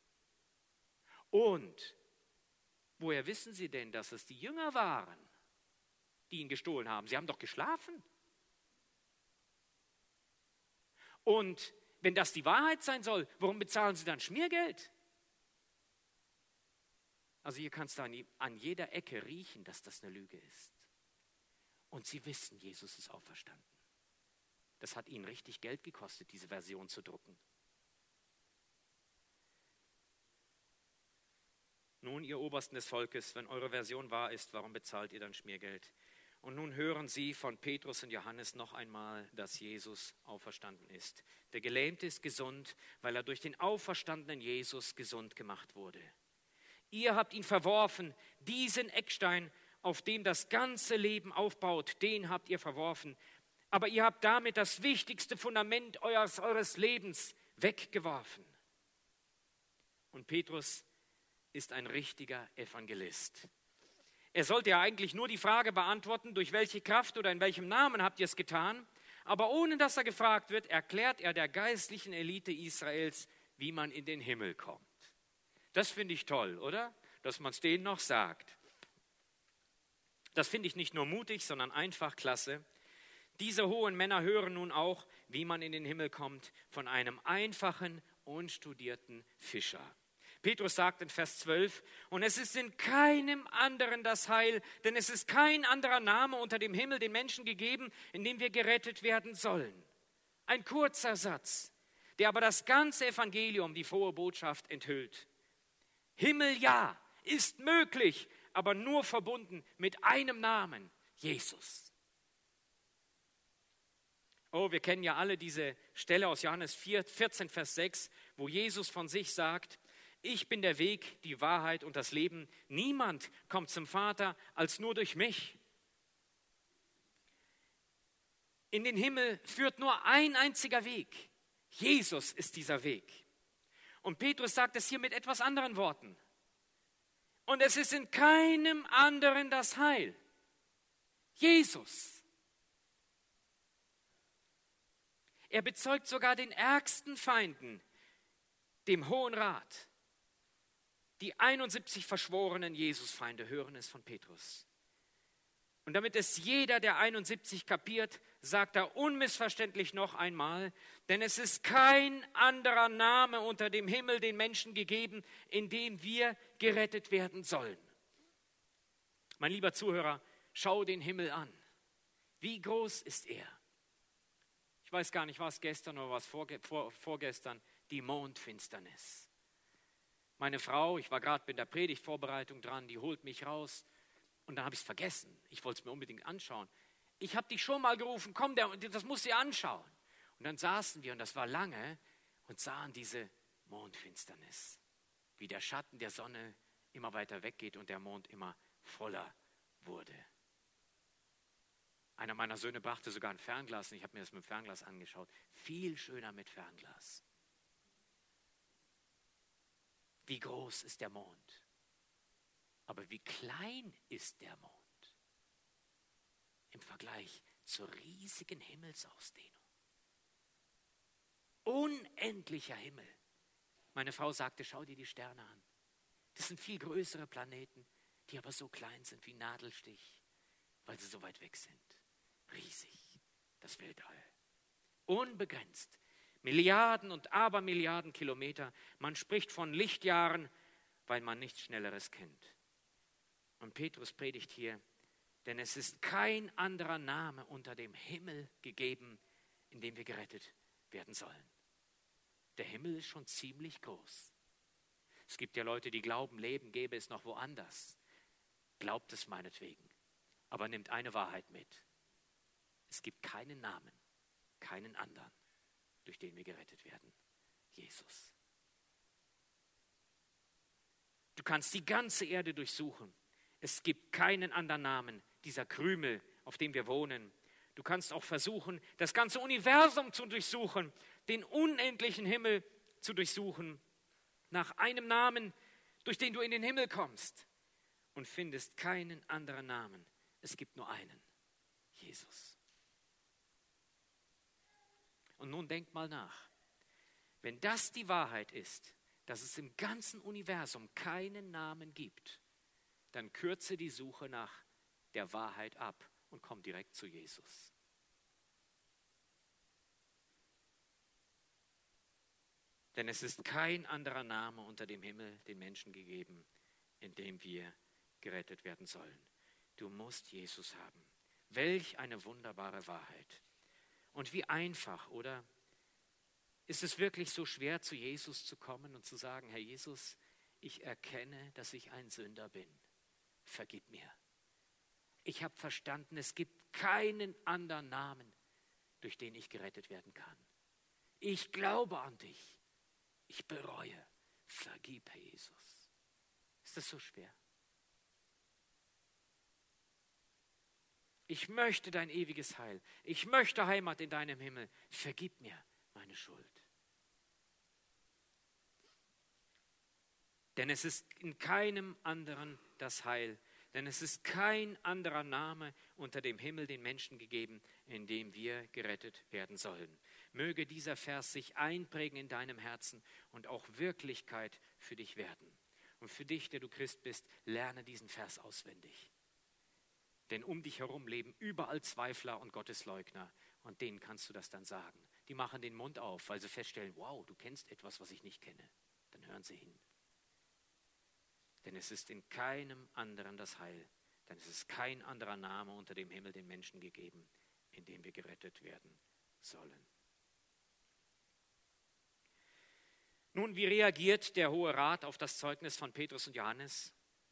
Und woher wissen sie denn, dass es die Jünger waren, die ihn gestohlen haben? Sie haben doch geschlafen. Und wenn das die Wahrheit sein soll, warum bezahlen sie dann Schmiergeld? Also hier kannst du an jeder Ecke riechen, dass das eine Lüge ist. Und sie wissen, Jesus ist auferstanden. Das hat ihnen richtig Geld gekostet, diese Version zu drucken. Nun, ihr Obersten des Volkes, wenn eure Version wahr ist, warum bezahlt ihr dann Schmiergeld? Und nun hören sie von Petrus und Johannes noch einmal, dass Jesus auferstanden ist. Der Gelähmte ist gesund, weil er durch den auferstandenen Jesus gesund gemacht wurde. Ihr habt ihn verworfen, diesen Eckstein, auf dem das ganze Leben aufbaut, den habt ihr verworfen. Aber ihr habt damit das wichtigste Fundament eures, eures Lebens weggeworfen. Und Petrus ist ein richtiger Evangelist. Er sollte ja eigentlich nur die Frage beantworten, durch welche Kraft oder in welchem Namen habt ihr es getan? Aber ohne dass er gefragt wird, erklärt er der geistlichen Elite Israels, wie man in den Himmel kommt. Das finde ich toll, oder? Dass man es denen noch sagt. Das finde ich nicht nur mutig, sondern einfach klasse. Diese hohen Männer hören nun auch, wie man in den Himmel kommt, von einem einfachen, unstudierten Fischer. Petrus sagt in Vers zwölf, und es ist in keinem anderen das Heil, denn es ist kein anderer Name unter dem Himmel den Menschen gegeben, in dem wir gerettet werden sollen. Ein kurzer Satz, der aber das ganze Evangelium, die frohe Botschaft, enthüllt. Himmel ja, ist möglich, aber nur verbunden mit einem Namen, Jesus. Oh, wir kennen ja alle diese Stelle aus Johannes vierzehn, Vers sechs, wo Jesus von sich sagt, ich bin der Weg, die Wahrheit und das Leben. Niemand kommt zum Vater als nur durch mich. In den Himmel führt nur ein einziger Weg. Jesus ist dieser Weg. Und Petrus sagt es hier mit etwas anderen Worten. Und es ist in keinem anderen das Heil. Jesus. Er bezeugt sogar den ärgsten Feinden, dem Hohen Rat. Die einundsiebzig verschworenen Jesusfeinde hören es von Petrus. Und damit es jeder der einundsiebzig kapiert, sagt er unmissverständlich noch einmal, denn es ist kein anderer Name unter dem Himmel den Menschen gegeben, in dem wir gerettet werden sollen. Mein lieber Zuhörer, schau den Himmel an. Wie groß ist er? Ich weiß gar nicht, was gestern oder was vorge- vor, vorgestern, die Mondfinsternis. Meine Frau, ich war gerade in der Predigtvorbereitung dran, die holt mich raus und dann habe ich es vergessen. Ich wollte es mir unbedingt anschauen. Ich habe dich schon mal gerufen, komm, der, das musst du dir anschauen. Und dann saßen wir, und das war lange, und sahen diese Mondfinsternis, wie der Schatten der Sonne immer weiter weggeht und der Mond immer voller wurde. Einer meiner Söhne brachte sogar ein Fernglas und ich habe mir das mit dem Fernglas angeschaut. Viel schöner mit Fernglas. Wie groß ist der Mond? Aber wie klein ist der Mond im Vergleich zur riesigen Himmelsausdehnung? Unendlicher Himmel. Meine Frau sagte, schau dir die Sterne an. Das sind viel größere Planeten, die aber so klein sind wie Nadelstich, weil sie so weit weg sind. Riesig, das Weltall. Unbegrenzt. Milliarden und Abermilliarden Kilometer. Man spricht von Lichtjahren, weil man nichts Schnelleres kennt. Und Petrus predigt hier, denn es ist kein anderer Name unter dem Himmel gegeben, in dem wir gerettet werden sollen. Der Himmel ist schon ziemlich groß. Es gibt ja Leute, die glauben, Leben gäbe es noch woanders. Glaubt es meinetwegen, aber nimmt eine Wahrheit mit. Es gibt keinen Namen, keinen anderen, durch den wir gerettet werden. Jesus. Du kannst die ganze Erde durchsuchen. Es gibt keinen anderen Namen, dieser Krümel, auf dem wir wohnen. Du kannst auch versuchen, das ganze Universum zu durchsuchen, den unendlichen Himmel zu durchsuchen, nach einem Namen, durch den du in den Himmel kommst, und findest keinen anderen Namen. Es gibt nur einen, Jesus. Und nun denk mal nach. Wenn das die Wahrheit ist, dass es im ganzen Universum keinen Namen gibt, dann kürze die Suche nach der Wahrheit ab und komm direkt zu Jesus. Denn es ist kein anderer Name unter dem Himmel den Menschen gegeben, in dem wir gerettet werden sollen. Du musst Jesus haben. Welch eine wunderbare Wahrheit. Und wie einfach, oder? Ist es wirklich so schwer, zu Jesus zu kommen und zu sagen, Herr Jesus, ich erkenne, dass ich ein Sünder bin. Vergib mir. Ich habe verstanden, es gibt keinen anderen Namen, durch den ich gerettet werden kann. Ich glaube an dich. Ich bereue. Vergib, Herr Jesus. Ist das so schwer? Ich möchte dein ewiges Heil. Ich möchte Heimat in deinem Himmel. Vergib mir meine Schuld. Denn es ist in keinem anderen das Heil. Denn es ist kein anderer Name unter dem Himmel den Menschen gegeben, in dem wir gerettet werden sollen. Möge dieser Vers sich einprägen in deinem Herzen und auch Wirklichkeit für dich werden. Und für dich, der du Christ bist, lerne diesen Vers auswendig. Denn um dich herum leben überall Zweifler und Gottesleugner. Und denen kannst du das dann sagen. Die machen den Mund auf, weil sie feststellen, wow, du kennst etwas, was ich nicht kenne. Dann hören sie hin. Denn es ist in keinem anderen das Heil. Denn es ist kein anderer Name unter dem Himmel den Menschen gegeben, in dem wir gerettet werden sollen. Nun, wie reagiert der Hohe Rat auf das Zeugnis von Petrus und Johannes?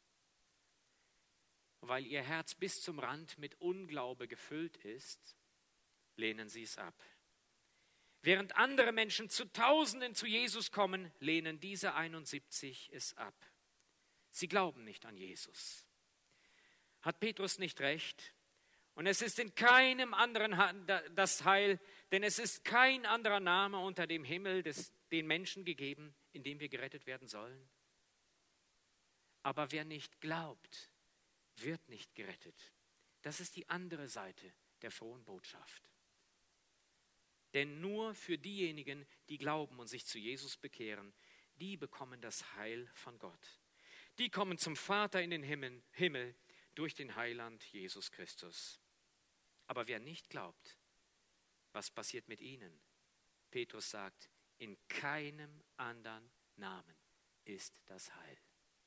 Weil ihr Herz bis zum Rand mit Unglaube gefüllt ist, lehnen sie es ab. Während andere Menschen zu Tausenden zu Jesus kommen, lehnen diese einundsiebzig es ab. Sie glauben nicht an Jesus. Hat Petrus nicht recht? Und es ist in keinem anderen das Heil, denn es ist kein anderer Name unter dem Himmel des, den Menschen gegeben, in dem wir gerettet werden sollen. Aber wer nicht glaubt, wird nicht gerettet. Das ist die andere Seite der frohen Botschaft. Denn nur für diejenigen, die glauben und sich zu Jesus bekehren, die bekommen das Heil von Gott. Die kommen zum Vater in den Himmel, Himmel durch den Heiland Jesus Christus. Aber wer nicht glaubt, was passiert mit ihnen? Petrus sagt, in keinem anderen Namen ist das Heil.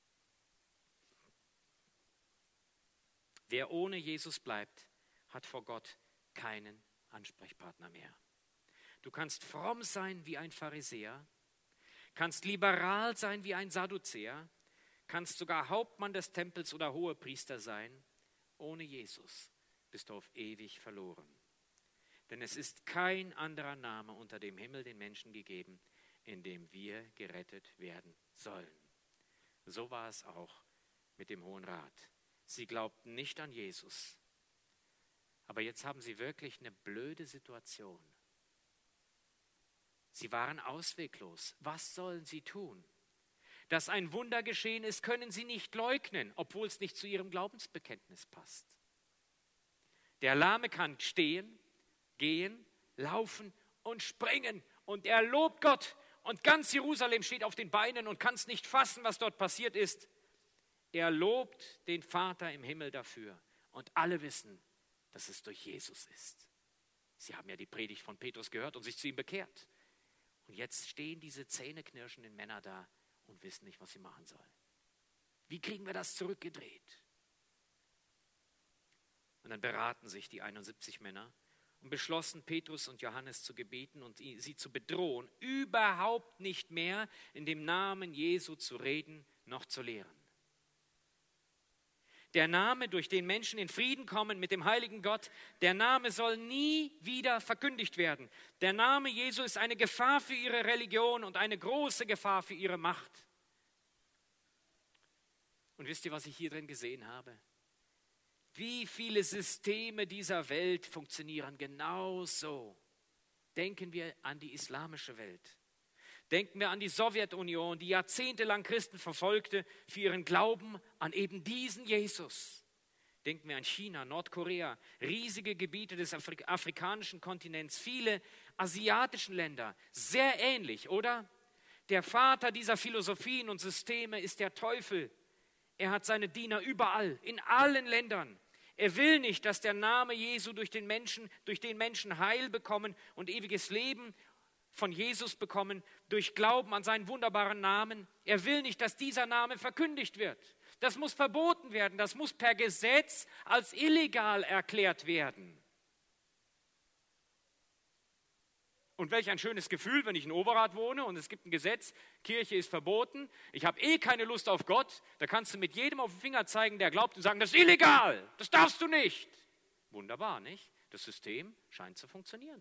Wer ohne Jesus bleibt, hat vor Gott keinen Ansprechpartner mehr. Du kannst fromm sein wie ein Pharisäer, kannst liberal sein wie ein Sadduzäer, kannst sogar Hauptmann des Tempels oder Hohepriester sein. Ohne Jesus bist du auf ewig verloren. Denn es ist kein anderer Name unter dem Himmel den Menschen gegeben, in dem wir gerettet werden sollen. So war es auch mit dem Hohen Rat. Sie glaubten nicht an Jesus. Aber jetzt haben sie wirklich eine blöde Situation. Sie waren ausweglos. Was sollen sie tun? Dass ein Wunder geschehen ist, können sie nicht leugnen, obwohl es nicht zu ihrem Glaubensbekenntnis passt. Der Lahme kann stehen, gehen, laufen und springen und er lobt Gott. Und ganz Jerusalem steht auf den Beinen und kann es nicht fassen, was dort passiert ist. Er lobt den Vater im Himmel dafür. Und alle wissen, dass es durch Jesus ist. Sie haben ja die Predigt von Petrus gehört und sich zu ihm bekehrt. Und jetzt stehen diese zähneknirschenden Männer da und wissen nicht, was sie machen sollen. Wie kriegen wir das zurückgedreht? Und dann beraten sich die einundsiebzig Männer und beschlossen, Petrus und Johannes zu gebieten und sie zu bedrohen, überhaupt nicht mehr in dem Namen Jesu zu reden noch zu lehren. Der Name, durch den Menschen in Frieden kommen mit dem heiligen Gott, der Name soll nie wieder verkündigt werden. Der Name Jesu ist eine Gefahr für ihre Religion und eine große Gefahr für ihre Macht. Und wisst ihr, was ich hier drin gesehen habe? Wie viele Systeme dieser Welt funktionieren genau so. Denken wir an die islamische Welt. Denken wir an die Sowjetunion, die jahrzehntelang Christen verfolgte für ihren Glauben an eben diesen Jesus. Denken wir an China, Nordkorea, riesige Gebiete des Afri- afrikanischen Kontinents, viele asiatischen Länder, sehr ähnlich, oder? Der Vater dieser Philosophien und Systeme ist der Teufel. Er hat seine Diener überall, in allen Ländern. Er will nicht, dass der Name Jesu durch den Menschen, durch den Menschen Heil bekommen und ewiges Leben von Jesus bekommen, durch Glauben an seinen wunderbaren Namen. Er will nicht, dass dieser Name verkündigt wird. Das muss verboten werden, das muss per Gesetz als illegal erklärt werden. Und welch ein schönes Gefühl, wenn ich in Overath wohne und es gibt ein Gesetz, Kirche ist verboten, ich habe eh keine Lust auf Gott, da kannst du mit jedem auf den Finger zeigen, der glaubt und sagen, das ist illegal, das darfst du nicht. Wunderbar, nicht? Das System scheint zu funktionieren.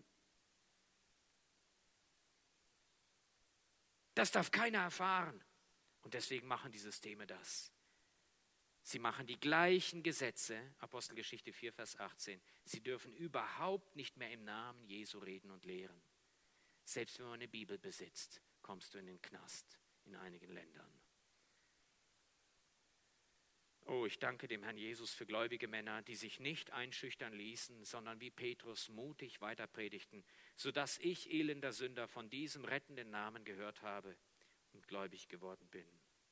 Das darf keiner erfahren. Und deswegen machen die Systeme das. Sie machen die gleichen Gesetze, Apostelgeschichte vier, Vers achtzehn. Sie dürfen überhaupt nicht mehr im Namen Jesu reden und lehren. Selbst wenn man eine Bibel besitzt, kommst du in den Knast in einigen Ländern. Oh, ich danke dem Herrn Jesus für gläubige Männer, die sich nicht einschüchtern ließen, sondern wie Petrus mutig weiterpredigten, sodass ich, elender Sünder, von diesem rettenden Namen gehört habe und gläubig geworden bin.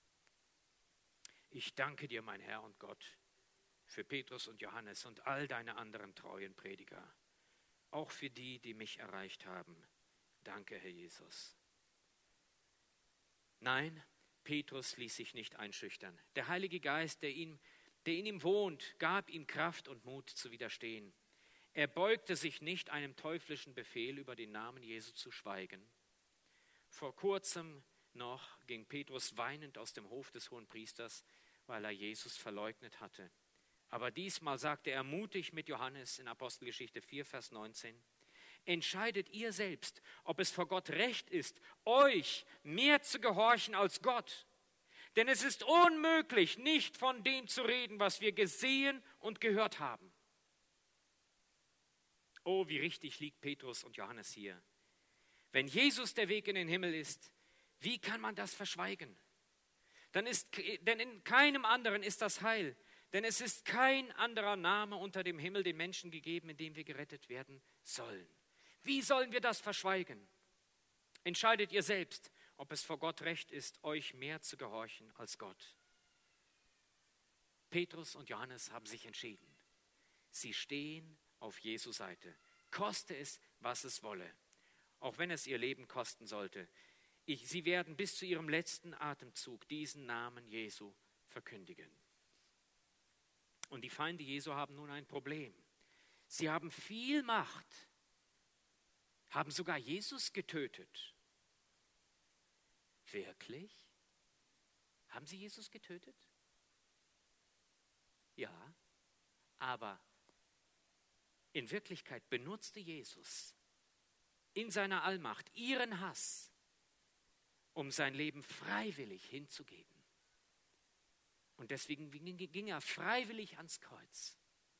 Ich danke dir, mein Herr und Gott, für Petrus und Johannes und all deine anderen treuen Prediger, auch für die, die mich erreicht haben. Danke, Herr Jesus. Nein, Petrus ließ sich nicht einschüchtern. Der Heilige Geist, der, ihn, der in ihm wohnt, gab ihm Kraft und Mut zu widerstehen. Er beugte sich nicht einem teuflischen Befehl, über den Namen Jesu zu schweigen. Vor kurzem noch ging Petrus weinend aus dem Hof des Hohenpriesters, weil er Jesus verleugnet hatte. Aber diesmal sagte er mutig mit Johannes in Apostelgeschichte vier, Vers neunzehn, entscheidet ihr selbst, ob es vor Gott recht ist, euch mehr zu gehorchen als Gott. Denn es ist unmöglich, nicht von dem zu reden, was wir gesehen und gehört haben. Oh, wie richtig liegt Petrus und Johannes hier. Wenn Jesus der Weg in den Himmel ist, wie kann man das verschweigen? Dann ist, denn in keinem anderen ist das Heil. Denn es ist kein anderer Name unter dem Himmel den Menschen gegeben, in dem wir gerettet werden sollen. Wie sollen wir das verschweigen? Entscheidet ihr selbst, ob es vor Gott recht ist, euch mehr zu gehorchen als Gott. Petrus und Johannes haben sich entschieden. Sie stehen auf Jesu Seite. Koste es, was es wolle. Auch wenn es ihr Leben kosten sollte. Ich, sie werden bis zu ihrem letzten Atemzug diesen Namen Jesu verkündigen. Und die Feinde Jesu haben nun ein Problem. Sie haben viel Macht, haben sogar Jesus getötet. Wirklich? Haben sie Jesus getötet? Ja, aber in Wirklichkeit benutzte Jesus in seiner Allmacht ihren Hass, um sein Leben freiwillig hinzugeben. Und deswegen ging er freiwillig ans Kreuz.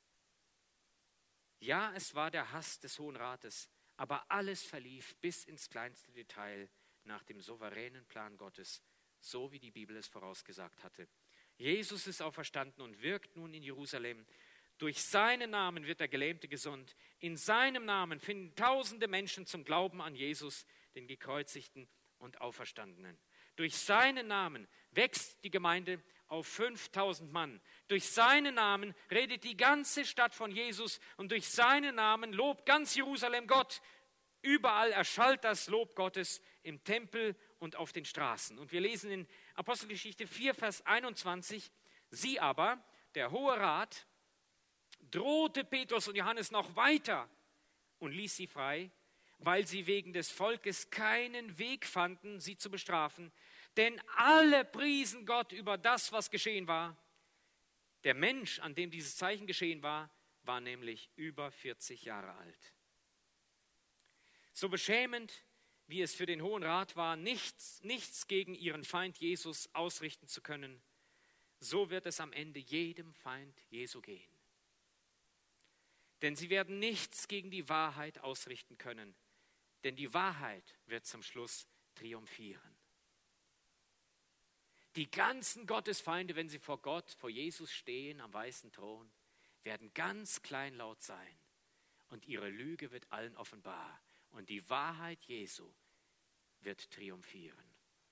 Ja, es war der Hass des Hohen Rates, aber alles verlief bis ins kleinste Detail nach dem souveränen Plan Gottes, so wie die Bibel es vorausgesagt hatte. Jesus ist auferstanden und wirkt nun in Jerusalem. Durch seinen Namen wird der Gelähmte gesund. In seinem Namen finden tausende Menschen zum Glauben an Jesus, den Gekreuzigten und Auferstandenen. Durch seinen Namen wächst die Gemeinde auf fünftausend Mann. Durch seinen Namen redet die ganze Stadt von Jesus und durch seinen Namen lobt ganz Jerusalem Gott. Überall erschallt das Lob Gottes im Tempel und auf den Straßen. Und wir lesen in Apostelgeschichte vier, Vers einundzwanzig, sie aber, der Hohe Rat, drohte Petrus und Johannes noch weiter und ließ sie frei, weil sie wegen des Volkes keinen Weg fanden, sie zu bestrafen. Denn alle priesen Gott über das, was geschehen war. Der Mensch, an dem dieses Zeichen geschehen war, war nämlich über vierzig Jahre alt. So beschämend, wie es für den Hohen Rat war, nichts, nichts gegen ihren Feind Jesus ausrichten zu können, so wird es am Ende jedem Feind Jesu gehen. Denn sie werden nichts gegen die Wahrheit ausrichten können, denn die Wahrheit wird zum Schluss triumphieren. Die ganzen Gottesfeinde, wenn sie vor Gott, vor Jesus stehen am weißen Thron, werden ganz kleinlaut sein und ihre Lüge wird allen offenbar und die Wahrheit Jesu wird triumphieren.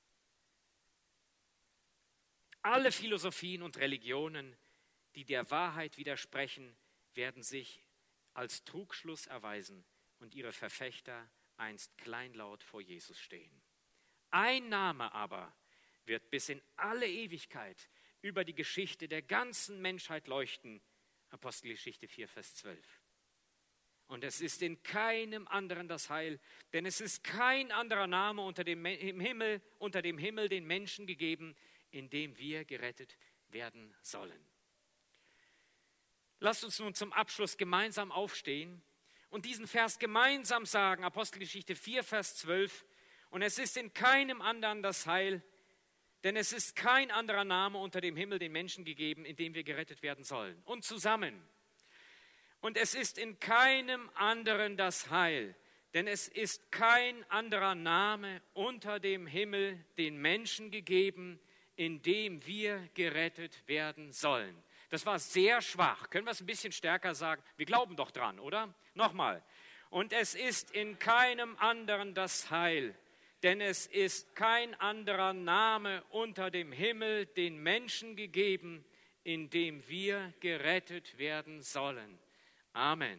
Alle Philosophien und Religionen, die der Wahrheit widersprechen, werden sich als Trugschluss erweisen und ihre Verfechter einst kleinlaut vor Jesus stehen. Ein Name aber wird bis in alle Ewigkeit über die Geschichte der ganzen Menschheit leuchten. Apostelgeschichte vier, Vers zwölf. Und es ist in keinem anderen das Heil, denn es ist kein anderer Name unter dem Himmel, unter dem Himmel den Menschen gegeben, in dem wir gerettet werden sollen. Lasst uns nun zum Abschluss gemeinsam aufstehen und diesen Vers gemeinsam sagen, Apostelgeschichte vier, Vers zwölf. Und es ist in keinem anderen das Heil, denn es ist kein anderer Name unter dem Himmel den Menschen gegeben, in dem wir gerettet werden sollen. Und zusammen. Und es ist in keinem anderen das Heil, denn es ist kein anderer Name unter dem Himmel den Menschen gegeben, in dem wir gerettet werden sollen. Das war sehr schwach. Können wir es ein bisschen stärker sagen? Wir glauben doch dran, oder? Nochmal. Und es ist in keinem anderen das Heil, denn es ist kein anderer Name unter dem Himmel den Menschen gegeben, in dem wir gerettet werden sollen. Amen.